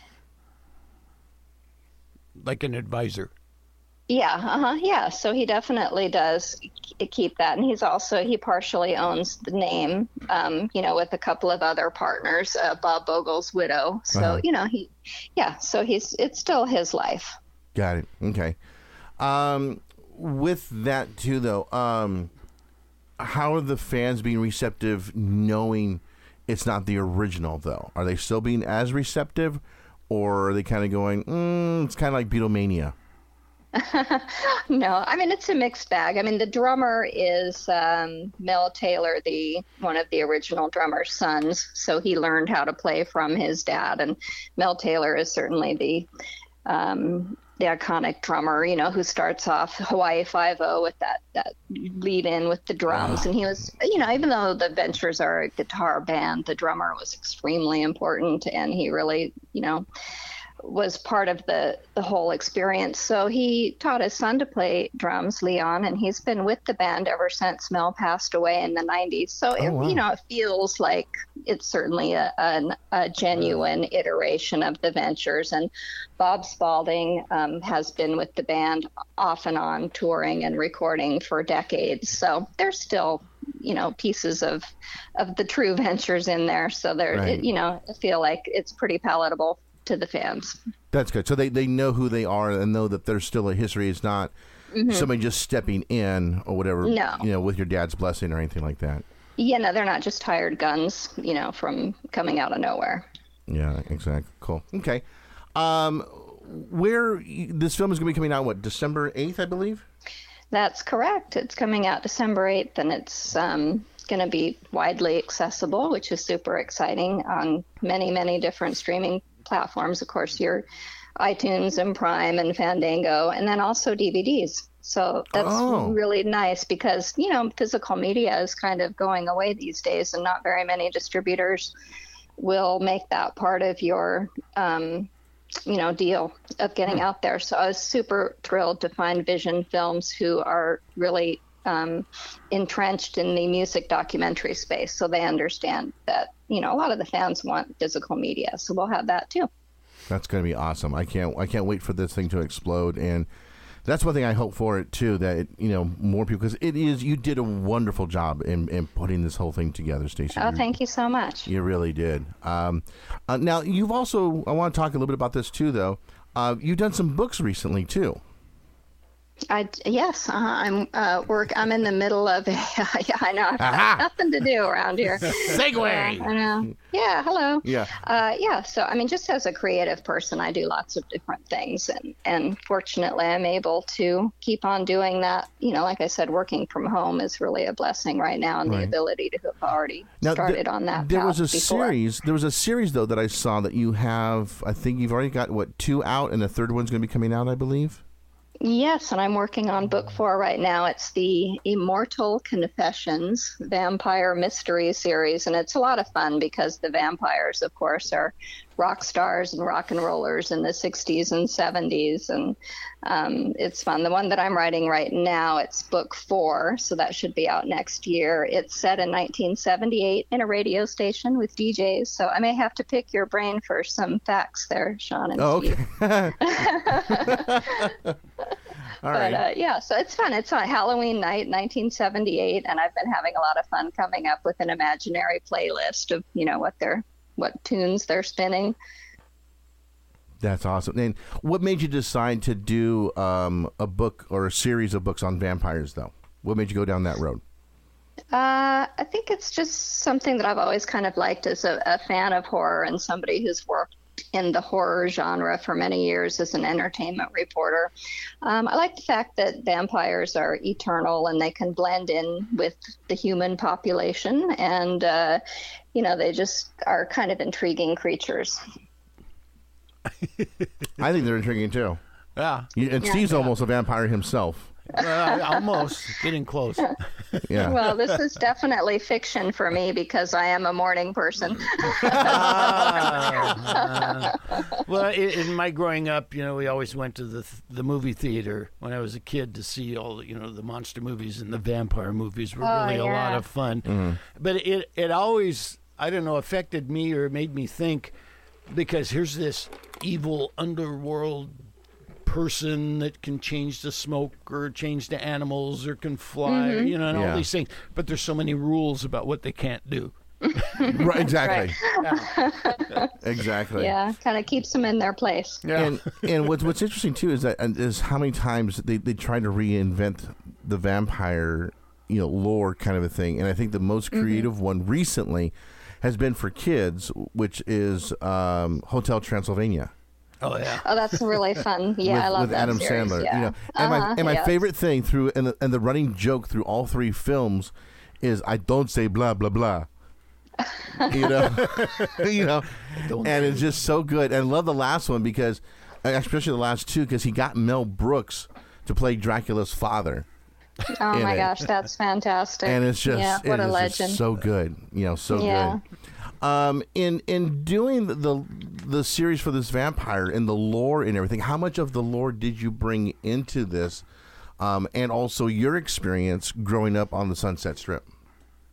like an advisor. Yeah, yeah. So he definitely does keep that, and he partially owns the name, with a couple of other partners, Bob Bogle's widow. So so it's still his life. Got it. Okay. With that too, though, how are the fans being receptive, knowing it's not the original? Though, are they still being as receptive, or are they kind of going, it's kind of like Beatlemania? No, it's a mixed bag. The drummer is Mel Taylor, one of the original drummer's sons. So he learned how to play from his dad. And Mel Taylor is certainly the iconic drummer, who starts off Hawaii Five-0 with that lead in with the drums. And he was, even though the Ventures are a guitar band, the drummer was extremely important, and he really, was part of the whole experience. So he taught his son to play drums, Leon, and he's been with the band ever since Mel passed away in the 90s. So it feels like it's certainly a genuine iteration of the Ventures. And Bob Spalding has been with the band off and on, touring and recording for decades. So they're still pieces of the true ventures in there. So they're, Right. I feel like it's pretty palatable to the fans. That's good. So they know who they are and know that there's still a history. It's not somebody just stepping in or whatever, No. with your dad's blessing or anything like that. Yeah, no, they're not just hired guns, from coming out of nowhere. Yeah, exactly. Cool. Okay. Where this film is going to be coming out, December 8th, I believe? That's correct. It's coming out December 8th, and it's going to be widely accessible, which is super exciting, on many, many different streaming platforms. Of course, your iTunes and Prime and Fandango, and then also DVDs. So that's really nice because, physical media is kind of going away these days, and not very many distributors will make that part of your deal of getting out there. So I was super thrilled to find Vision Films, who are really entrenched in the music documentary space. So they understand that, a lot of the fans want physical media. So we'll have that too. That's going to be awesome. I can't wait for this thing to explode. And that's one thing I hope for it too, that, more people, because you did a wonderful job in putting this whole thing together, Stacey. Oh, thank you so much. You really did. Now, you've also, I want to talk a little bit about this too, though. You've done some books recently too. Yes, I'm in the middle of I know, I've got nothing to do around here. Segue. I know. Yeah, hello. Yeah. So, just as a creative person, I do lots of different things, and fortunately, I'm able to keep on doing that. Like I said, working from home is really a blessing right now, and the ability to have already started on that. There was a series, though, that I saw that you have. I think you've already got 2 out, and the third one's going to be coming out, I believe. Yes, and I'm working on book 4 right now. It's the Immortal Confessions Vampire Mystery Series, and it's a lot of fun because the vampires, of course, are rock stars and rock and rollers in the 60s and 70s, and it's fun. The one that I'm writing right now, it's book 4, so that should be out next year. It's set in 1978 in a radio station with DJs, so I may have to pick your brain for some facts there, Sean and Steve. Okay. All right. So it's fun. It's on Halloween night, 1978, and I've been having a lot of fun coming up with an imaginary playlist of, what tunes they're spinning. That's awesome. And what made you decide to do a book or a series of books on vampires, though? What made you go down that road? I think it's just something that I've always kind of liked as a fan of horror and somebody who's worked in the horror genre for many years as an entertainment reporter. I like the fact that vampires are eternal and they can blend in with the human population, and they just are kind of intriguing creatures. I think they're intriguing too. Yeah. And Steve's almost a vampire himself. Almost getting close. Yeah. Well, this is definitely fiction for me because I am a morning person. Well, in my growing up, we always went to the movie theater when I was a kid to see all the monster movies, and the vampire movies were really a lot of fun. Mm-hmm. But it always, I don't know, affected me or made me think, because here's this evil underworld person that can change to smoke or change to animals or can fly, and all these things. But there's so many rules about what they can't do. Right, exactly. Right. Exactly. Yeah, kind of keeps them in their place. Yeah. And what's interesting too is how many times they try to reinvent the vampire, lore kind of a thing. And I think the most creative one recently has been for kids, which is Hotel Transylvania. Oh yeah! Oh, that's really fun. Yeah, I love with that Adam series. Sandler. Yeah. And my favorite thing through and the running joke through all 3 films is I don't say blah blah blah. And it's just so good. And I love the last one because, especially the last 2, because he got Mel Brooks to play Dracula's father. Oh my gosh, that's fantastic! And it's just what a legend. Just so good. Good. In doing the series for this vampire and the lore and everything, how much of the lore did you bring into this, and also your experience growing up on the Sunset Strip?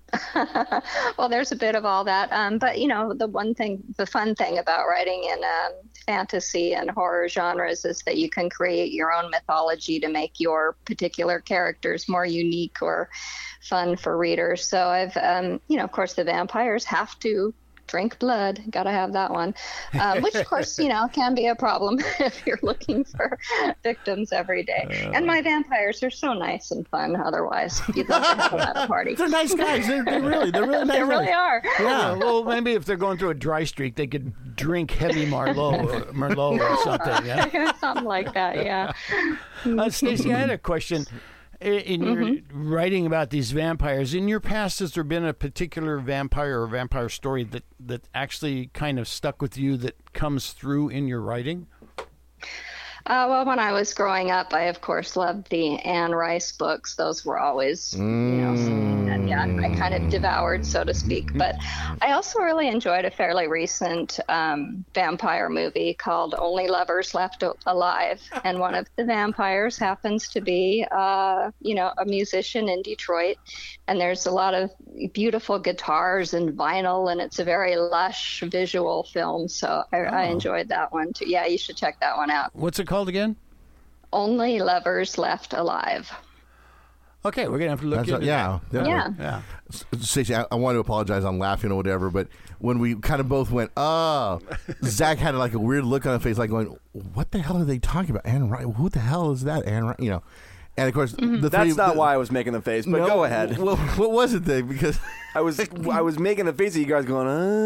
Well, there's a bit of all that. But, the fun thing about writing in fantasy and horror genres is that you can create your own mythology to make your particular characters more unique or fun for readers. So I've, of course, the vampires have to drink blood. Got to have that one, which of course, can be a problem if you're looking for victims every day. And my vampires are so nice and fun. Otherwise, you'd love to have them at a party. They're nice guys. They're really nice. They really are. Yeah. Well, maybe if they're going through a dry streak, they could drink heavy Merlot or something. Yeah? Something like that. Yeah. Stacey, I had a question. In your writing about these vampires, in your past, has there been a particular vampire or vampire story that actually kind of stuck with you that comes through in your writing? Well, when I was growing up, I, of course, loved the Anne Rice books. Those were always, something that, I kind of devoured, so to speak. But I also really enjoyed a fairly recent vampire movie called Only Lovers Left Alive. And one of the vampires happens to be, a musician in Detroit. And there's a lot of beautiful guitars and vinyl, and it's a very lush visual film. So I enjoyed that one, too. Yeah, you should check that one out. What's it called again? Only Lovers Left Alive. Okay, we're gonna have to look into that. Yeah. Stacey, I want to apologize. I'm laughing or whatever, but when we kind of both went, oh, Zach had like a weird look on his face, like going, "What the hell are they talking about?" Anne Rice? Who the hell is that? Anne Rice? And of course, that's not why I was making the face. But go ahead. Well, what was it then? Because I was making the face of you guys going.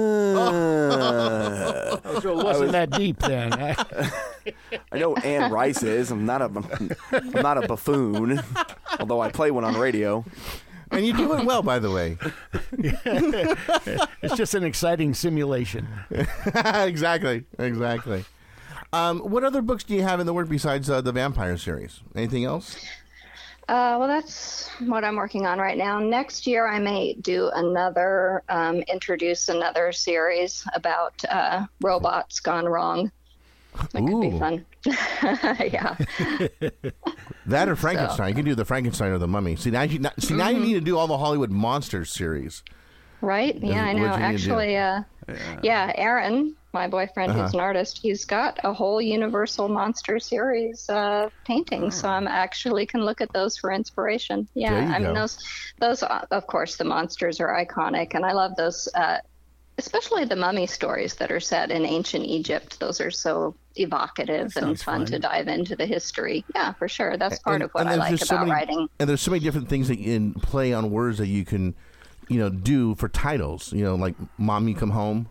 So it wasn't that deep then. I know Anne Rice is. I'm not a buffoon, although I play one on radio. And you do it well, by the way. It's just an exciting simulation. Exactly. What other books do you have in the work besides the Vampire series? Anything else? Well, that's what I'm working on right now. Next year, I may do introduce another series about robots gone wrong. That could be fun. Yeah. That or Frankenstein. You can do the Frankenstein or the Mummy. See, now you need to do all the Hollywood Monsters series. Right? Yeah, I know. Actually, Aaron, my boyfriend, who's an artist, he's got a whole Universal Monster series painting. So I'm actually can look at those for inspiration. Yeah, I mean those of course the monsters are iconic, and I love those. Especially the mummy stories that are set in ancient Egypt. Those are so evocative and fun to dive into the history. Yeah, for sure. That's part of what I like about writing. And there's so many different things that you can play on words that you can, do for titles. Like Mommy Come Home.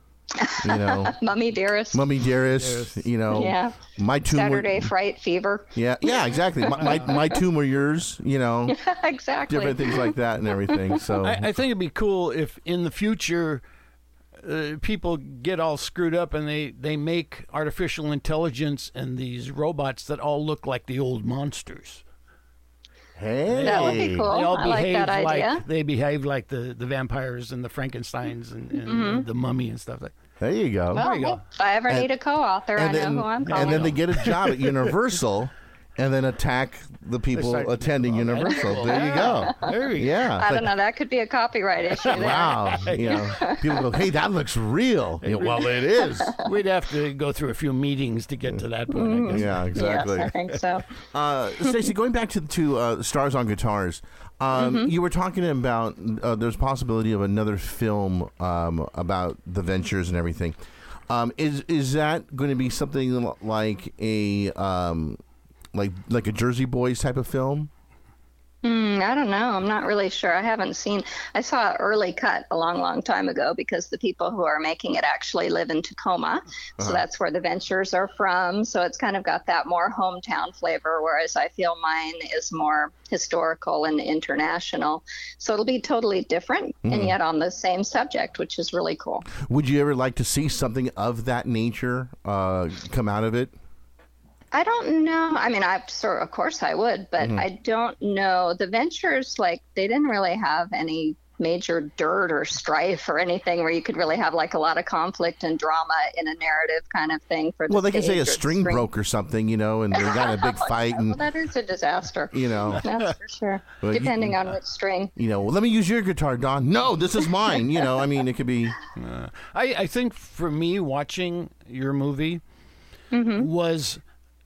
Mummy Dearest. Yeah. My Tomb Saturday Fright Fever. Yeah, exactly. My Tomb Were Yours. Exactly. Different things like that and everything. So I think it'd be cool if in the future people get all screwed up and they make artificial intelligence and these robots that all look like the old monsters. Hey, that would be cool. They all behave like that idea. They behave like the vampires and the Frankensteins and the mummy and stuff like that. There you go. Well, there you go. If I ever need a co-author, I know who I'm calling. And then they get a job at Universal and then attack the people attending Universal. Cool. There you go. There you go. Yeah. I don't know. That could be a copyright issue there. Wow. People go, hey, that looks real. Well, it is. We'd have to go through a few meetings to get to that point, I guess. Yeah, exactly. Yes, I think so. Stacey, going back to Stars on Guitars, you were talking about there's possibility of another film about the ventures and everything. Is that going to be something like a like a Jersey Boys type of film? I don't know. I'm not really sure. I saw an early cut a long time ago because the people who are making it actually live in Tacoma. So that's where the Ventures are from. So it's kind of got that more hometown flavor, whereas I feel mine is more historical and international. So it'll be totally different and yet on the same subject, which is really cool. Would you ever like to see something of that nature come out of it? I don't know. I mean, of course I would, but I don't know. The Ventures, they didn't really have any major dirt or strife or anything where you could really have like a lot of conflict and drama in a narrative kind of thing for the Well, they could say stage a or the string broke or something, you know, and they got in a big fight, well, and that is a disaster. you know, That's for sure. Well, Depending on which string. you know, well, let me use your guitar, Don. No, this is mine. You know, I mean, it could be. I think for me, watching your movie was,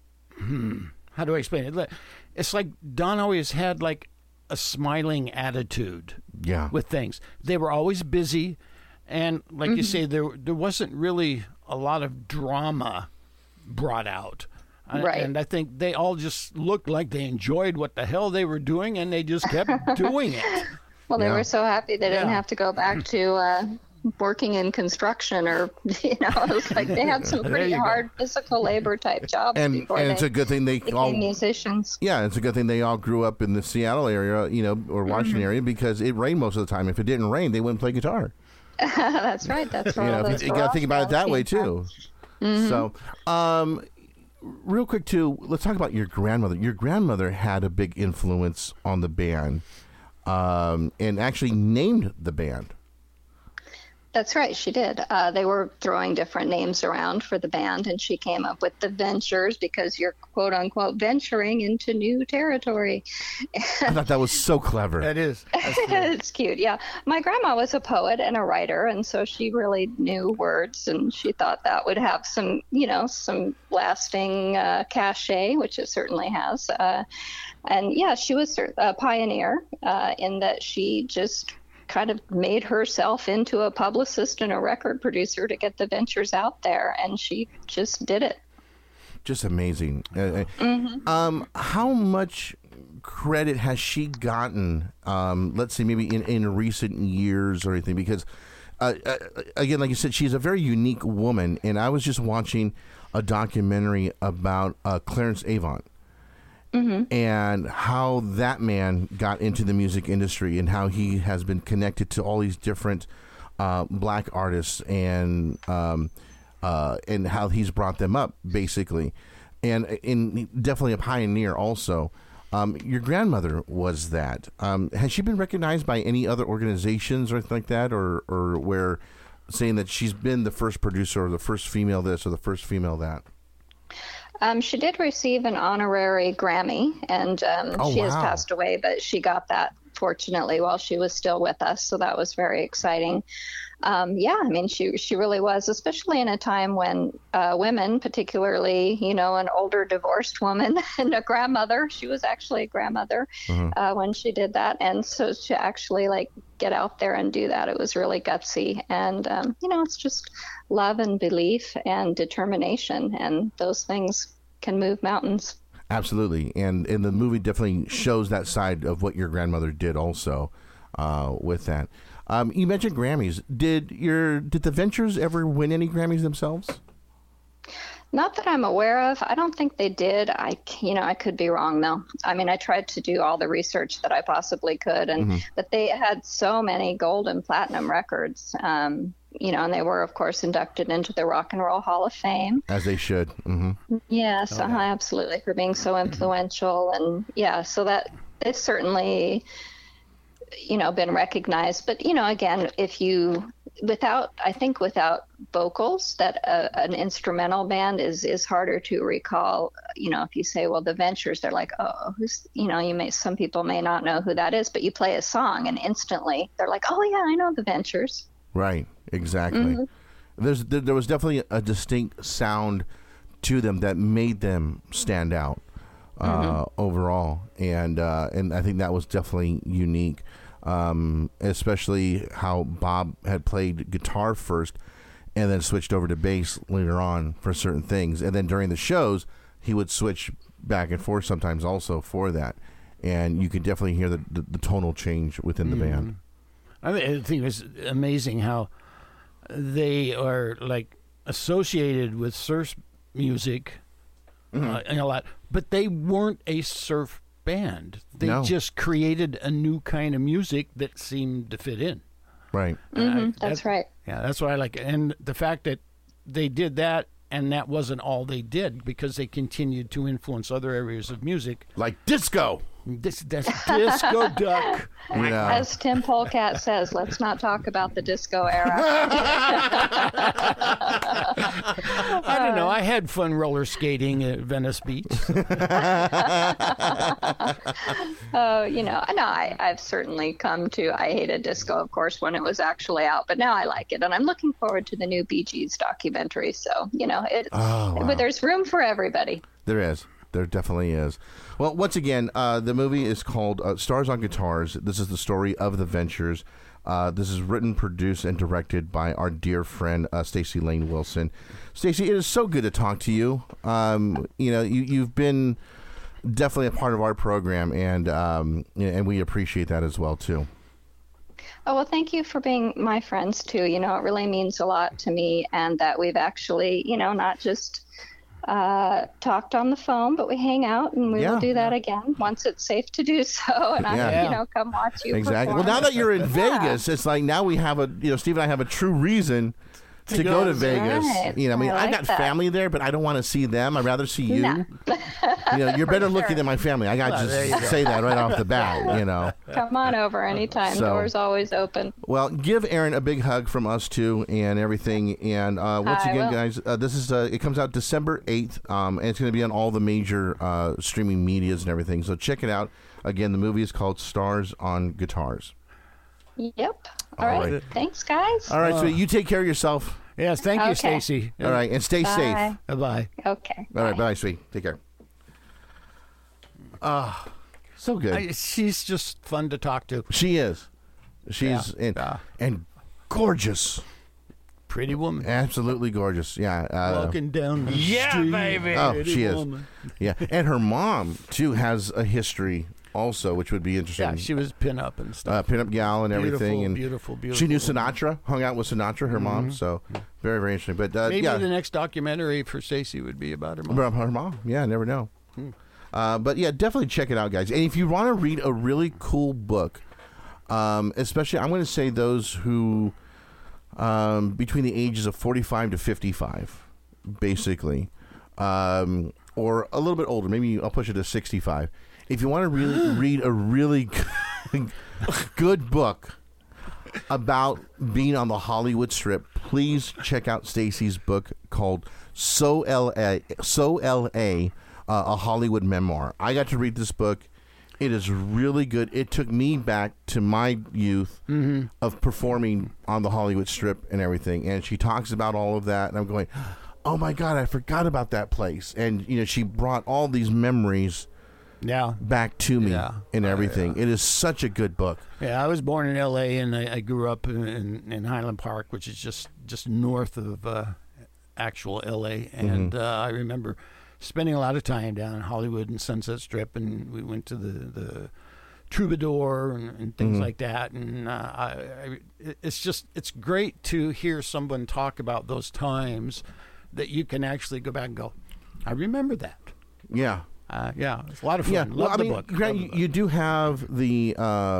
how do I explain it? It's like Don always had like a smiling attitude Yeah. with things. They were always busy, and like you say, there wasn't really a lot of drama brought out. Right. And I think they all just looked like they enjoyed what the hell they were doing, and they just kept doing it. Well, they Yeah. were so happy they didn't Yeah. have to go back to working in construction or, you know, it was like they had some pretty you go. hard physical labor type jobs And before it's they a good thing they became all. musicians. Yeah, it's a good thing they all grew up in the Seattle area, you know, or Washington area, because it rained most of the time. If it didn't rain, they wouldn't play guitar. That's right. That's You right. know, you got to think about it that way too. So, real quick too, let's talk about your grandmother. Your grandmother had a big influence on the band, and actually named the band. That's right, she did. They were throwing different names around for the band, and she came up with the Ventures because you're quote unquote venturing into new territory. I thought that was so clever. That is. It's cute, yeah. My grandma was a poet and a writer, and so she really knew words, and she thought that would have some, you know, some lasting cachet, which it certainly has. And yeah, she was a pioneer in that she just kind of made herself into a publicist and a record producer to get the Ventures out there, and she just did it. Just amazing. How much credit has she gotten, let's say maybe in recent years or anything? Because, again, like you said, she's a very unique woman, and I was just watching a documentary about Clarence Avant. And how that man got into the music industry and how he has been connected to all these different black artists and how he's brought them up, basically. And definitely a pioneer also. Your grandmother was that. Has she been recognized by any other organizations or anything like that, or where saying that she's been the first producer or the first female this or the first female that? She did receive an honorary Grammy, and she has passed away, but she got that, fortunately, while she was still with us, so that was very exciting. Yeah, I mean, she really was, especially in a time when women, particularly, you know, an older divorced woman and a grandmother, she was actually a grandmother when she did that, and so to actually, like, get out there and do that, it was really gutsy, and, you know, it's just love and belief and determination, and those things can move mountains. Absolutely, and the movie definitely shows that side of what your grandmother did also with that. You mentioned Grammys. Did the Ventures ever win any Grammys themselves? Not that I'm aware of. I don't think they did. I could be wrong though. I mean, I tried to do all the research that I possibly could, and but they had so many gold and platinum records. You know, and they were, of course, inducted into the Rock and Roll Hall of Fame. As they should. Yes, absolutely, for being so influential, and yeah, so that they've certainly, you know, been recognized. But you know, again, without vocals, that an instrumental band is harder to recall. You know, if you say, well, the Ventures, they're like, oh, who's, you know, some people may not know who that is, but you play a song and instantly they're like, oh yeah, I know the Ventures. Right, exactly. There was definitely a distinct sound to them that made them stand out overall, and I think that was definitely unique. Especially how Bob had played guitar first and then switched over to bass later on for certain things. And then during the shows, he would switch back and forth sometimes also for that. And you could definitely hear the tonal change within the band. I think it's amazing how they are like associated with surf music a lot, but they weren't a surf band. They just created a new kind of music that seemed to fit in. Right. That's right. Yeah, that's what I like. And the fact that they did that, and that wasn't all they did, because they continued to influence other areas of music. Like disco. This disco duck. You know. As Tim Polecat says, let's not talk about the disco era. I don't know. I had fun roller skating at Venice Beach. I've certainly come to. I hated disco, of course, when it was actually out, but now I like it, and I'm looking forward to the new Bee Gees documentary. So but there's room for everybody. There is. There definitely is. Well, once again, the movie is called Stars on Guitars. This is the story of the Ventures. This is written, produced, and directed by our dear friend Stacy Lane Wilson. Stacy, it is so good to talk to you. You've been definitely a part of our program, and we appreciate that as well too. Oh, well, thank you for being my friends too. It really means a lot to me, and that we've actually, not just talked on the phone, but we hang out, and we will do that again once it's safe to do so. And I, come watch you. Exactly. perform. Well, now that you're in Vegas, it's like now we have Steve and I have a true reason to go to Vegas. Right. I got that. family there, but I don't want to see them. I'd rather see you. No. You're better looking than my family. I got to just say that right off the bat. Come on over anytime. So- Doors always open. Well, give Aaron a big hug from us too, and everything. And once I again, will. guys, this is it comes out December 8th, and it's going to be on all the major streaming medias and everything. So check it out. Again, the movie is called Stars on Guitars. Yep. All All right. right. Thanks, guys. All right, so you take care of yourself. Yes, thank you, Okay. Stacy. All right, and stay safe. Bye. Bye-bye. Okay. All right, bye, sweet. Take care. So good. She's just fun to talk to. She is. She's and gorgeous. Pretty woman. Absolutely gorgeous. Yeah. Walking down the street. baby. Oh, Pretty she is. woman. Yeah, and her mom too has a history also, which would be interesting. Yeah, she was pin-up and stuff. Pin-up gal and everything, and Beautiful. she knew Sinatra, hung out with Sinatra, her mom. So very, very interesting. But Maybe yeah, the next documentary for Stacy would be about her mom. about her mom. Yeah, never know. But yeah, definitely check it out, guys. And if you want to read a really cool book, especially I'm going to say those who between the ages of 45 to 55, basically, or a little bit older. Maybe I'll push it to 65. If you want to really read a really good book about being on the Hollywood Strip, please check out Stacy's book called So L.A., a Hollywood Memoir. I got to read this book. It is really good. It took me back to my youth of performing on the Hollywood Strip and everything. And she talks about all of that. And I'm going, oh, my God, I forgot about that place. And, she brought all these memories back to me and everything. It is such a good book. Yeah, I was born in L.A. and I grew up in Highland Park, which is just north of actual L.A. And I remember spending a lot of time down in Hollywood and Sunset Strip, and we went to the Troubadour and things like that. And it's great to hear someone talk about those times that you can actually go back and go, I remember that. Yeah. It's a lot of fun. Yeah, Love the book. Grant, you do have the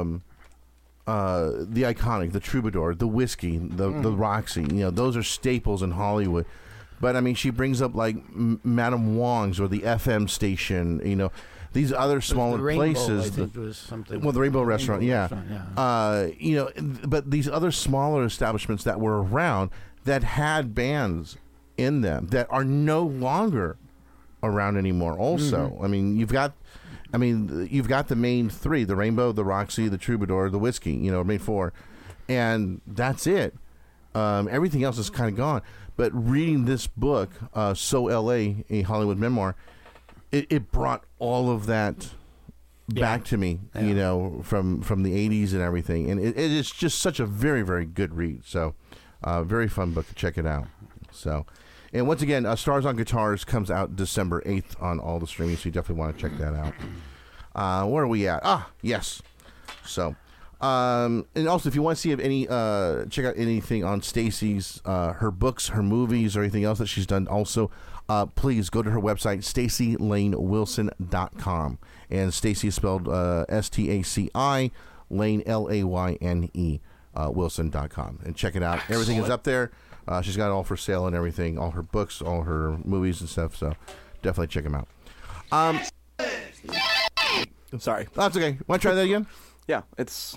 iconic, the Troubadour, the whiskey, the Roxy. Those are staples in Hollywood. But I mean, she brings up like Madame Wong's or the FM station. These other smaller the Rainbow, places. I think was something. The Rainbow Restaurant. Yeah. But these other smaller establishments that were around that had bands in them that are no longer around anymore. Also, I mean, you've got the main three: the Rainbow, the Roxy, the Troubadour, the whiskey. Main four, and that's it. Everything else is kind of gone. But reading this book, So L.A., a Hollywood Memoir, it brought all of that back to me. From the 80s and everything, and it is just such a very, very good read. So, very fun book. Check it out. So. And once again, Stars on Guitars comes out December 8th on all the streaming, so you definitely want to check that out. Where are we at? Yes. So, and also if you want to see if any, check out anything on Stacy's, her books, her movies, or anything else that she's done also, please go to her website, StacyLaneWilson.com. And Stacy is spelled S-T-A-C-I, Lane, L-A-Y-N-E, Wilson.com. And check it out. Everything is up there. She's got it all for sale and everything, all her books, all her movies and stuff. So definitely check them out. Sorry. That's okay. Want to try that again? Yeah, it's.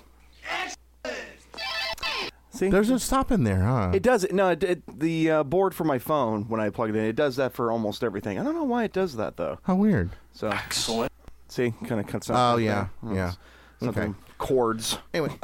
See? There's a stop in there, huh? It does. No, the board for my phone, when I plug it in, it does that for almost everything. I don't know why it does that, though. How weird. So, excellent. See? Kind of cuts out. Oh, right yeah. there. Yeah. Something Okay. Chords. Anyway,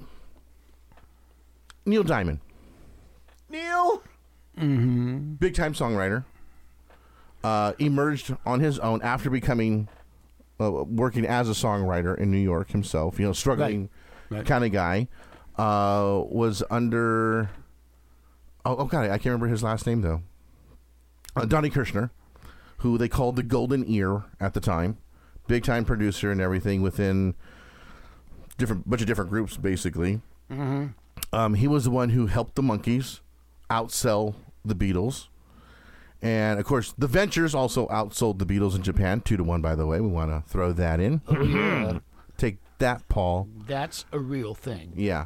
Neil Diamond. Neil? Big time songwriter. Emerged on his own after becoming, working as a songwriter in New York himself. Struggling kind of guy. Was under. Oh God, I can't remember his last name though. Donnie Kirshner, who they called the Golden Ear at the time, big time producer and everything within bunch of different groups basically. He was the one who helped the Monkees outsell the Beatles, and of course the Ventures also outsold the Beatles in Japan 2-1. By the way, we want to throw that in. Oh, yeah. Take that, Paul. That's a real thing. Yeah.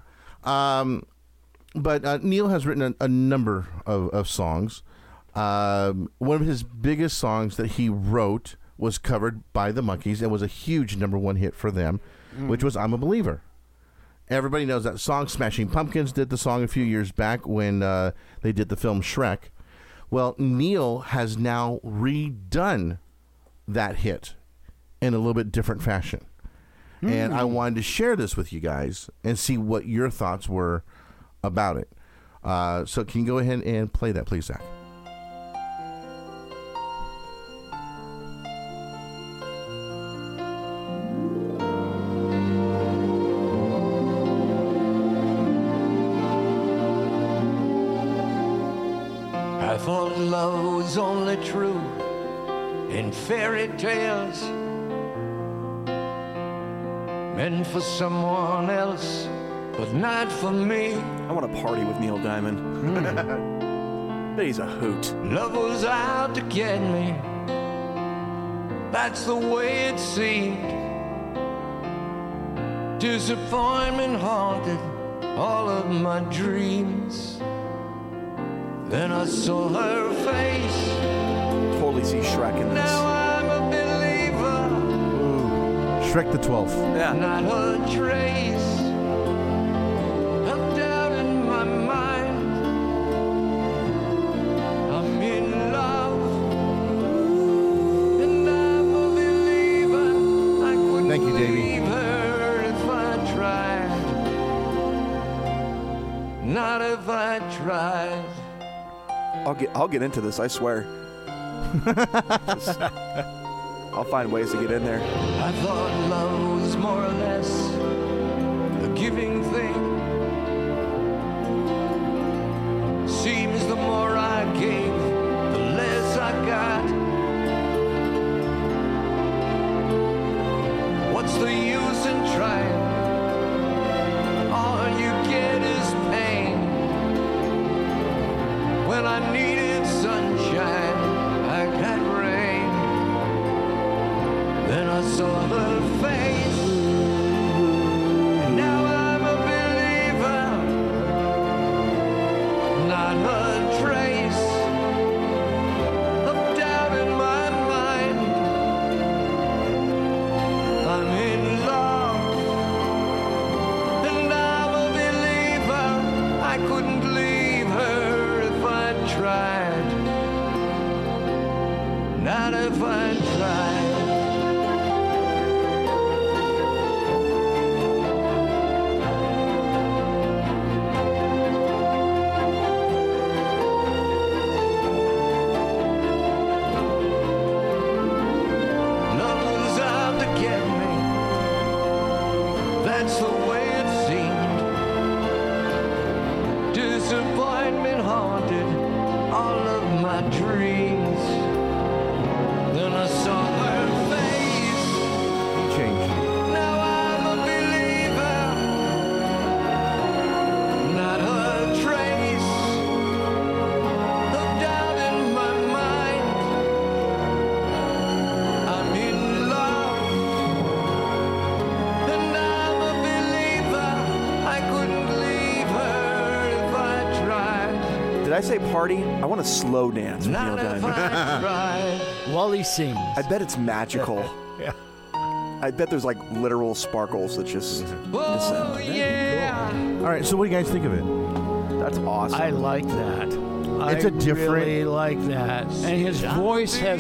But Neil has written a number of songs. One of his biggest songs that he wrote was covered by the Monkees and was a huge #1 hit for them, which was I'm a Believer. Everybody knows that song. Smashing Pumpkins did the song a few years back when they did the film Shrek. Well, Neil has now redone that hit in a little bit different fashion. And I wanted to share this with you guys and see what your thoughts were about it. So can you go ahead and play that, please, Zach? I thought love was only true in fairy tales, meant for someone else, but not for me. I want to party with Neil Diamond. Bet he's a hoot. Love was out to get me. That's the way it seemed. Disappointment haunted all of my dreams. Then I saw her face. Totally see Shrek in this. Now I'm a believer. Shrek the 12th. Yeah. Not a trace of doubt in my mind. I'm in love, and I'm a believer. I couldn't Thank you, Davey. leave her if I tried. Not if I tried. I'll get into this, I swear. I'll find ways to get in there. I thought love was more or less a giving thing. Seems the more I gave, the less I got. What's the use in trying? All you get is pain. When I needed sunshine, I got rain. Then I saw her face, and now I'm a believer. Not a trace of doubt in my mind. I'm in love, and I'm a believer. I couldn't leave her if I tried. Not if I tried. Love was out to get me. That's the way it seemed. Disappointment haunted all of my dreams. Then I saw her face. Change. Now I'm a believer. Not a trace of doubt in my mind. I'm in love, and I'm a believer. I couldn't leave her if I tried. Did I say party? I want to slow dance with Neil Not if Diamond. I tried. While he sings. I bet it's magical. Yeah. I bet there's like literal sparkles that just Oh, yeah. All right, so what do you guys think of it? That's awesome. I like that. It's a different- really like that. And his voice has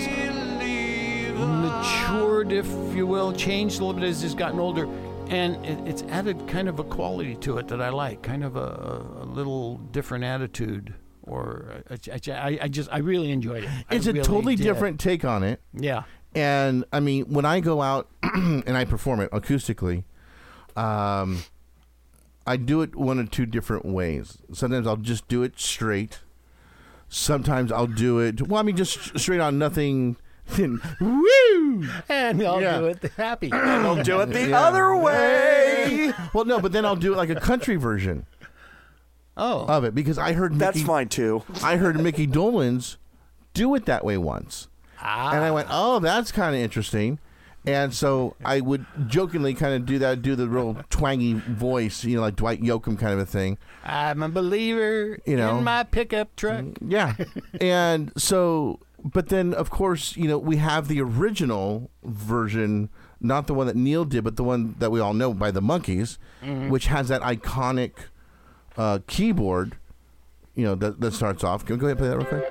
matured, if you will, changed a little bit as he's gotten older. And it's added kind of a quality to it that I like, kind of a little different attitude. Or I really enjoyed it. It's a really totally did. different take on it. Yeah. And I mean, when I go out and I perform it acoustically, I do it one or two different ways. Sometimes I'll just do it straight. Sometimes I'll do it, well, I mean, just straight on, nothing. Woo! And I'll Yeah. do it happy. I'll do it the Yeah. other way. Well, no, but then I'll do it like a country version Oh. of it because I heard That's Mickey, fine too. I heard Mickey Dolenz do it that way once. And I went, oh, that's kind of interesting. And so I would jokingly kind of do that, do the real twangy voice, you know, like Dwight Yoakam kind of a thing. I'm a believer You know. in my pickup truck. Yeah. And so, but then, of course, you know, we have the original version, not the one that Neil did, but the one that we all know by the Monkees, which has that iconic keyboard, you know, that starts off. Can we go ahead and play that real quick?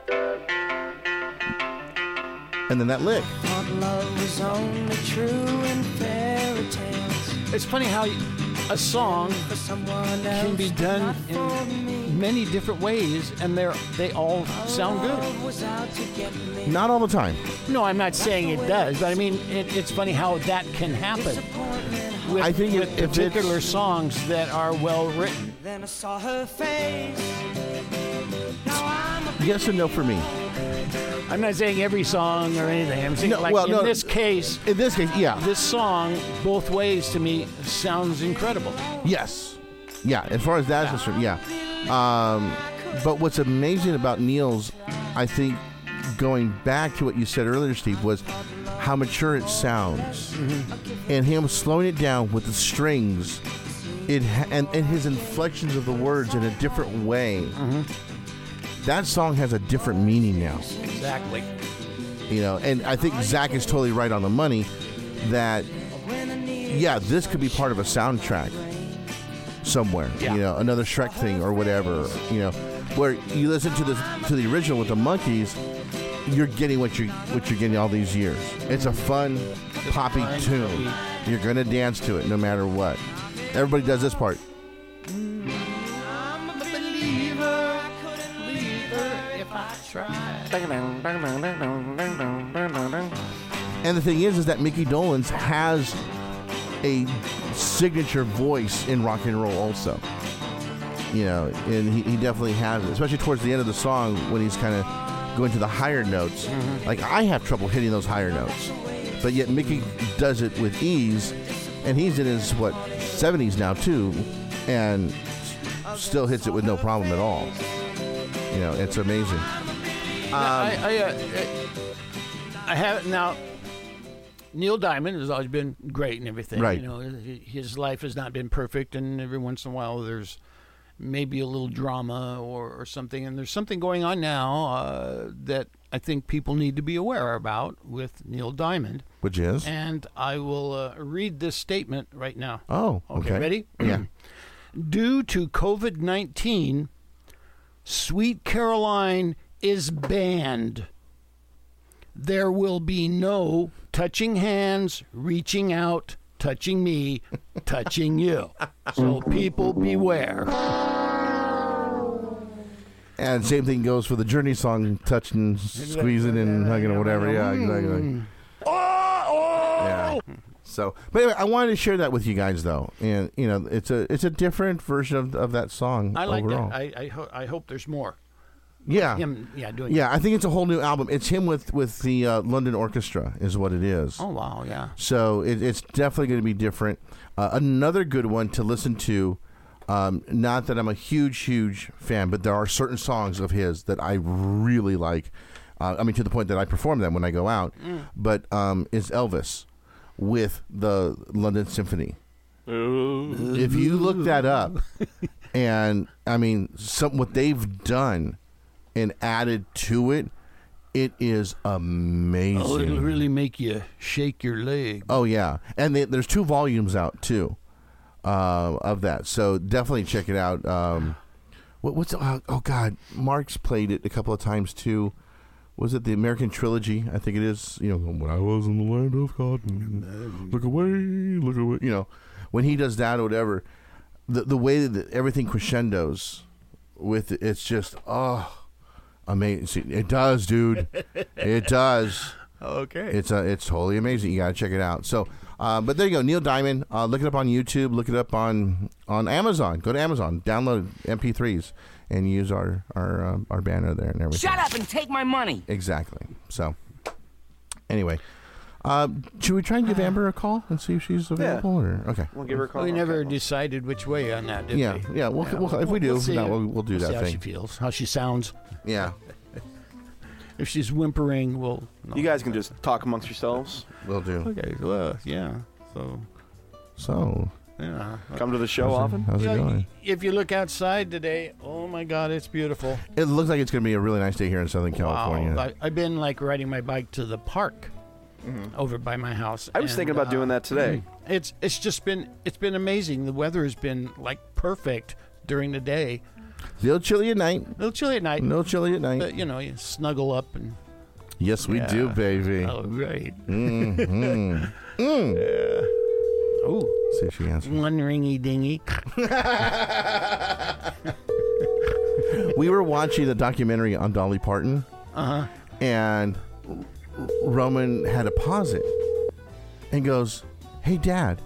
And then that lick. Thought love was only true in fairy tales. It's funny how a song For someone else, can be done not for me. in many different ways, and they all sound good. Love was out to get me. Not all the time. No, I'm not saying it does, but I mean it's funny how that can happen with, I think with if particular it's- songs that are well written. Then I saw her face. Now I'm a Yes and no for me. I'm not saying every song or anything. I'm saying No, like well, in no. this case, In this case, yeah. this song both ways to me sounds incredible. Yes. Yeah, as far as that's concerned, yeah. But what's amazing about Neil's, I think, going back to what you said earlier, Steve, was how mature it sounds. And him slowing it down with the strings and his inflections of the words in a different way. That song has a different meaning now. Exactly. You know, and I think Zach is totally right on the money that, yeah, this could be part of a soundtrack somewhere. Yeah. You know, another Shrek thing or whatever. You know, where you listen to the original with the Monkees, you're getting what you're getting all these years. It's a fun, poppy fun, tune. poppy. You're gonna dance to it no matter what. Everybody does this part. I'm a believer. I couldn't leave her if I tried. And the thing is that Mickey Dolenz has a signature voice in rock and roll also. You know, and he definitely has it, especially towards the end of the song when he's kind of going to the higher notes. Like, I have trouble hitting those higher notes. But yet Mickey does it with ease, and he's in his, 70s now, too, and still hits it with no problem at all. You know, it's amazing. I have now. Neil Diamond has always been great and everything. Right. You know, his life has not been perfect, and every once in a while there's maybe a little drama or something. And there's something going on now that I think people need to be aware about with Neil Diamond. Which is? And I will read this statement right now. Oh, okay. Ready? Yeah. Due to COVID-19, Sweet Caroline is banned. There will be no touching hands, reaching out, touching me, touching you. So people beware. And same thing goes for the Journey song, touching, squeezing, and hugging or whatever. Yeah, exactly. Yeah. So, but anyway, I wanted to share that with you guys, though, and you know, it's a different version of that song I like overall. that. I hope there's more. Yeah, Him, doing yeah. I think it's a whole new album. It's him with the London Orchestra, is what it is. Oh wow, yeah. So it's definitely going to be different. Another good one to listen to. Not that I'm a huge fan, but there are certain songs of his that I really like. I mean, to the point that I perform them when I go out. But is Elvis with the London Symphony. If you look that up, and I mean, what they've done and added to it It is amazing. Oh, it'll really make you shake your leg. Oh yeah, and there's 2 volumes out too of that. So definitely check it out. What's oh God, Mark's played it a couple of times too. Was it the American Trilogy? I think it is. You know, when I was in the land of cotton, look away, look away. You know, when he does that or whatever, the way that everything crescendos with it, it's just amazing. It does, dude. It does. Okay. It's totally amazing. You got to check it out. So, but there you go, Neil Diamond. Look it up on YouTube. Look it up on Amazon. Go to Amazon. Download MP3s and use our banner there and everything. Shut up and take my money. Exactly. So, anyway, should we try and give Amber a call and see if she's available? Or okay, We'll give her a call. We never decided which way on that, did we? yeah. We'll, if we do, see. we'll do See that how thing. she feels, how she sounds. Yeah, If she's whimpering, we'll. No. You guys can just talk amongst yourselves. we'll do. Okay. Well, yeah. So, Yeah. Come to the show often. how's it going? If you look outside today, oh my God, it's beautiful. It looks like it's going to be a really nice day here in Southern California. Wow. I've been riding my bike to the park over by my house. I was thinking about doing that today. It's been amazing. The weather has been perfect during the day. A little chilly at night. A little chilly at night. No chilly at night. But you snuggle up and. Yes, we do, baby. Oh, great. Mm-hmm. Oh, See if she answers. one ringy dingy. We were watching the documentary on Dolly Parton, and Roman had to pause it and goes, "Hey, Dad,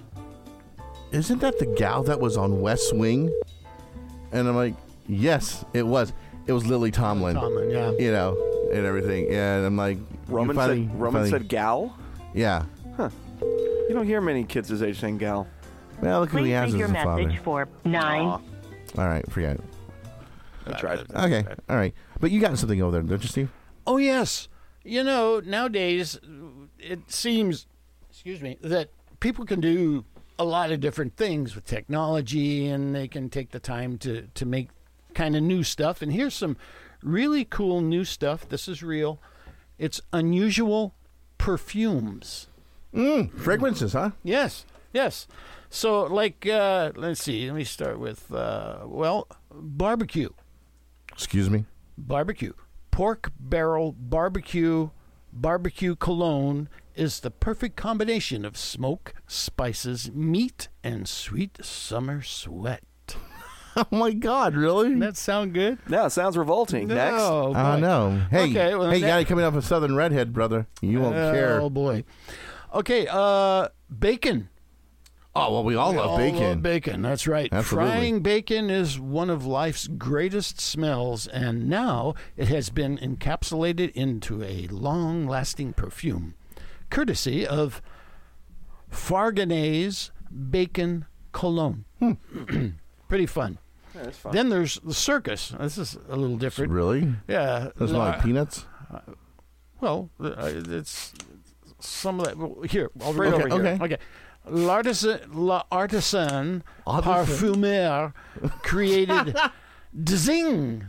isn't that the gal that was on West Wing?" And I'm like, "Yes, it was. It was Lily Tomlin." Tomlin, yeah. You know, and everything. And I'm like, Roman said gal. Yeah. You don't hear many kids his age saying gal. Well, look who he has as a father. for 9. All right, forget it. I tried. Okay, all right. But you got something over there, don't you, Steve? Oh, yes. Nowadays, it seems, that people can do a lot of different things with technology, and they can take the time to make kind of new stuff. And here's some really cool new stuff. This is real. It's unusual perfumes. Fragrances, huh? Yes. So, let's see. Let me start with, barbecue. Excuse me? Barbecue. Pork barrel barbecue cologne is the perfect combination of smoke, spices, meat, and sweet summer sweat. Oh, my God, really? Doesn't that sound good? Yeah, it sounds revolting. Next. Oh, boy. I know. Hey, Okay, well, you got it coming off a Southern Redhead, brother. You won't care. Oh, boy. Okay, bacon. Oh, well, we all love bacon. Love bacon, that's right. Absolutely. Frying bacon is one of life's greatest smells, and now it has been encapsulated into a long-lasting perfume, courtesy of Farganese Bacon Cologne. Pretty fun. Yeah, that's fun. Then there's the Circus. This is a little different. Really? Yeah. Those smell like peanuts? Well, it's some of that. Well, here, I'll read Okay, over here. okay. Okay. L'artisan parfumeur created Dzing.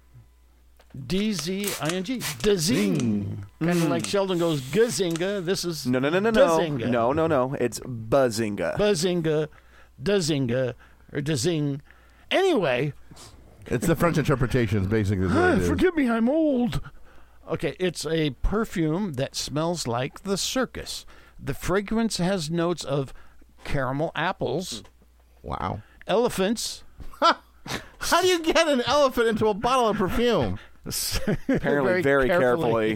D-Z-I-N-G. Dzing. Kind of like Sheldon goes, Gazinga. This is No. Dazinga. No. It's Buzzinga. Buzzinga, Dazinga, or Dzing. Anyway. It's the French interpretations, basically. Is what it is. Forgive me, I'm old. Okay, it's a perfume that smells like the circus. The fragrance has notes of caramel apples, Wow. elephants. How do you get an elephant into a bottle of perfume? Apparently, very carefully.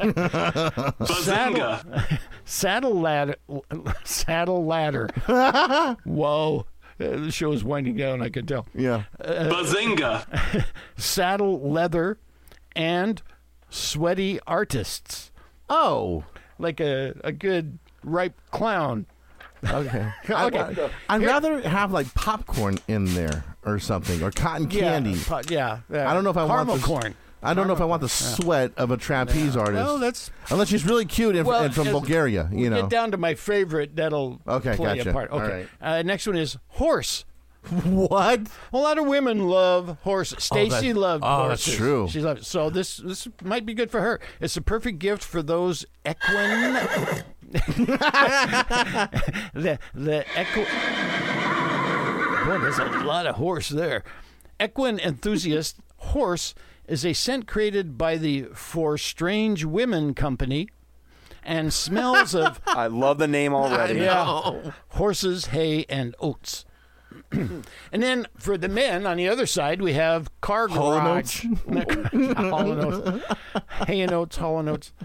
Saddle ladder. Whoa. The show is winding down, I can tell. Yeah. Saddle leather and sweaty artists. Oh. Like a good ripe clown. Okay. Okay. I'd rather have like popcorn in there or something, or cotton candy. Yeah. I don't know if I want caramel the corn. I don't know if I want the sweat of a trapeze artist. Well, that's unless she's really cute and from Bulgaria, you know. Get down to my favorite that'll Okay, play gotcha. a part. All Okay. Next one is horse. What? A lot of women love horses. Stacy loved that's horses. true. She loves so this might be good for her. It's a perfect gift for those equine. the equine. Boy, there's a lot of horse there. Equine enthusiast horse is a scent created by the For Strange Women Company, and smells of I love the name already. horses, hay, and oats. And then for the men on the other side, we have car garage. Hall and Oates. Hay and oats, Hall and Oates.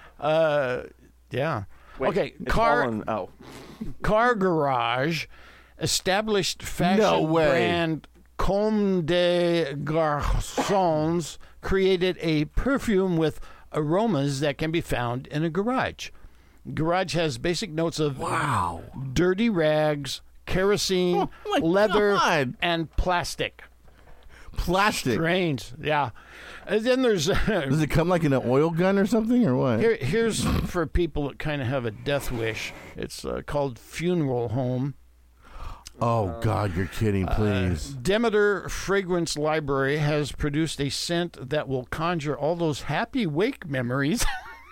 Yeah. Wait, okay, it's Holland- car garage, established fashion No way. brand Comme des Garçons created a perfume with aromas that can be found in a garage. Garage has basic notes of dirty rags, kerosene, my leather, God. and plastic. Plastic. Strange, yeah. And then there's Does it come like in an oil gun or something, or what? here's for people that kind of have a death wish. It's called Funeral Home. Oh, God, you're kidding, please. Demeter Fragrance Library has produced a scent that will conjure all those happy wake memories.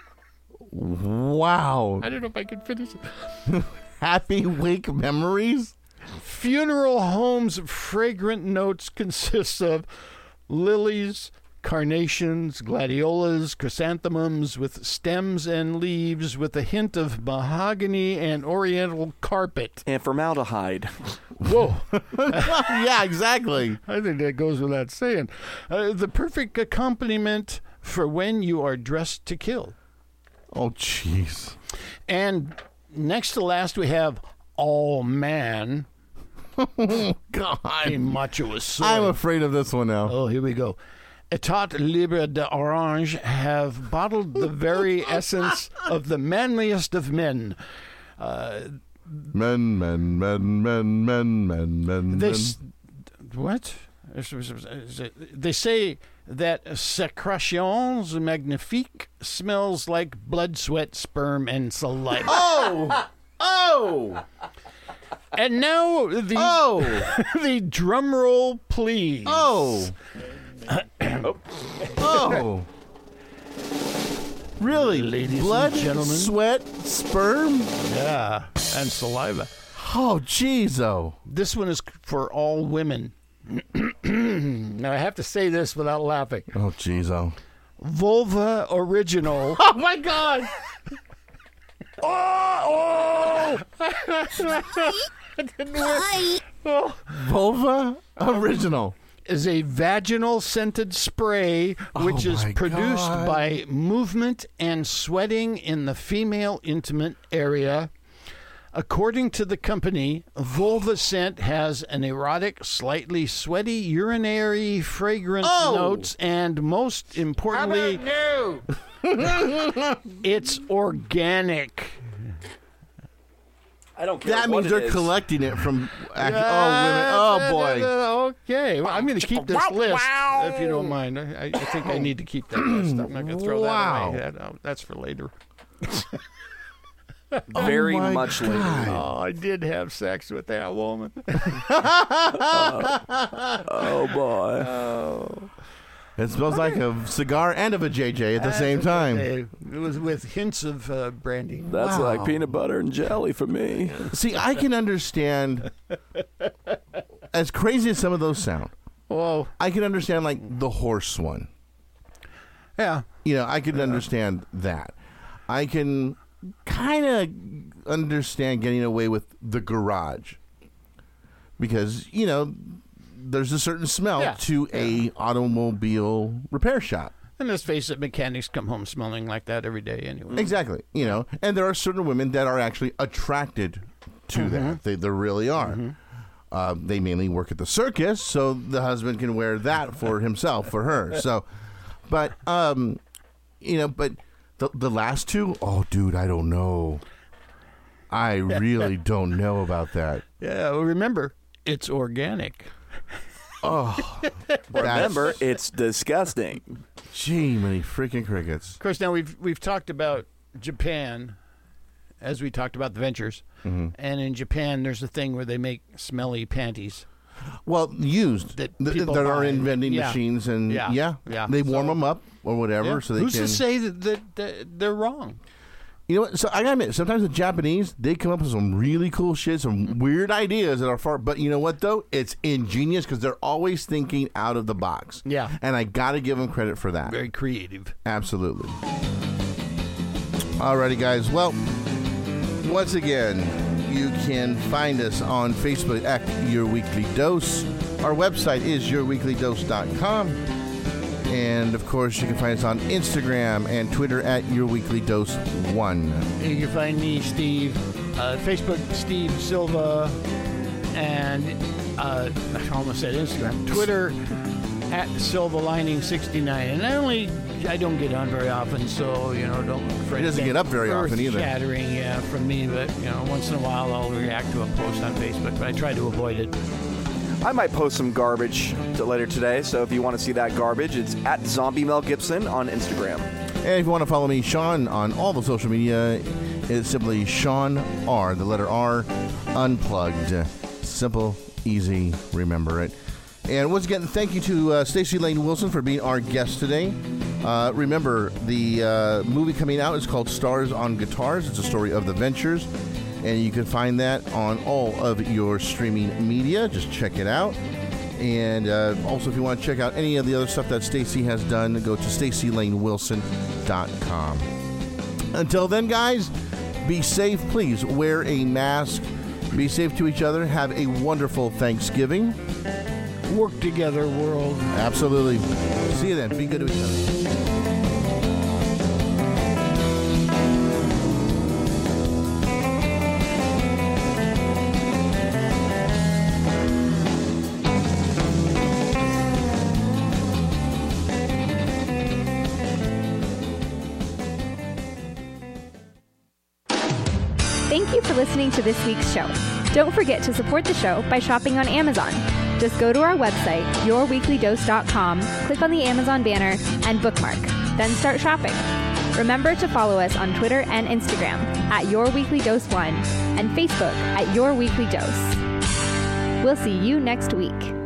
Wow. I don't know if I can finish it. Happy wake memories? Funeral Home's fragrant notes consist of lilies, carnations, gladiolas, chrysanthemums with stems and leaves with a hint of mahogany and oriental carpet. And formaldehyde. Whoa. Yeah, exactly. I think that goes without saying. The perfect accompaniment for when you are dressed to kill. Oh, jeez. And next to last, we have All Man, a God. macho soy. I'm afraid of this one now. Oh, here we go. Etat Libre d'Orange have bottled the very essence of the manliest of men. Men. What? They say that Secretions Magnifique smells like blood, sweat, sperm, and saliva. Oh! And now the the drum roll, please. Oh! Oh! Really? Ladies and Blood, gentlemen. sweat, sperm? Yeah, and saliva. Oh, jeez, oh. This one is for all women. Now I have to say this without laughing. Oh, jeez, oh. Vulva Original. Oh, my God! Vulva Original. Is a vaginal scented spray which is my produced God. by movement and sweating in the female intimate area. According to the company, Vulva Scent has an erotic, slightly sweaty, urinary fragrance notes, and most importantly, it's organic. I don't care That what means it they're is. collecting it from... women. Oh, boy. Okay, well, I'm going to keep this list, if you don't mind. I think I need to keep that list. I'm not going to throw that away. That's for later. Very my much later. God. Oh, I did have sex with that woman. Oh, boy. It smells like a cigar and of a JJ at the same time. It was with hints of brandy. That's Wow. like peanut butter and jelly for me. See, I can understand, as crazy as some of those sound, Whoa. I can understand, like, the horse one. Yeah. You know, I can understand that. I can kind of understand getting away with the garage. Because, you know, there's a certain smell to a automobile repair shop. And let's face it, mechanics come home smelling like that every day anyway. Exactly. You know, and there are certain women that are actually attracted to that. They really are. They mainly work at the circus, so the husband can wear that for himself, for her. So, but, you know, but the last two, oh, dude, I don't know. I really don't know about that. Yeah, well, remember, it's organic. Oh, Remember, it's disgusting. gee, many freaking crickets. Of course, now we've talked about Japan, as we talked about the Ventures, and in Japan there's a thing where they make smelly panties. Well, used That that people are buy. in vending Yeah. machines, and Yeah. they warm So- them up or whatever, Yeah. so they Who's can. to say that they're wrong? You know what? So I gotta admit, sometimes the Japanese, they come up with some really cool shit, some weird ideas that are far. But you know what though? It's ingenious because they're always thinking out of the box. Yeah. and I gotta give them credit for that. Very creative. Absolutely. Alrighty, guys. Well, once again, you can find us on Facebook at Your Weekly Dose. Our website is yourweeklydose.com. And, of course, you can find us on Instagram and Twitter at YourWeeklyDose1. You can find me, Steve, Facebook, Steve Silva, and I almost said Instagram, Twitter at SilvaLining69. And I don't get on very often, so don't. He doesn't get up very often either. Chattering, from me, but once in a while I'll react to a post on Facebook, but I try to avoid it. I might post some garbage later today, so if you want to see that garbage, it's at Zombie Mel Gibson on Instagram. And if you want to follow me, Sean, on all the social media, it's simply Sean R, the letter R, Unplugged. Simple, easy, remember it. And once again, thank you to Stacey Lane Wilson for being our guest today. Remember, the movie coming out is called Stars on Guitars. It's a story of the Ventures. And you can find that on all of your streaming media. Just check it out. And also, if you want to check out any of the other stuff that Stacey has done, go to StaceyLaneWilson.com. Until then, guys, be safe. Please wear a mask. Be safe to each other. Have a wonderful Thanksgiving. Work together, world. Absolutely. See you then. Be good to each other. Thank you for listening to this week's show. Don't forget to support the show by shopping on Amazon. Just go to our website, yourweeklydose.com, click on the Amazon banner, and bookmark. Then start shopping. Remember to follow us on Twitter and Instagram at YourWeeklyDose1 and Facebook at Your Weekly Dose. We'll see you next week.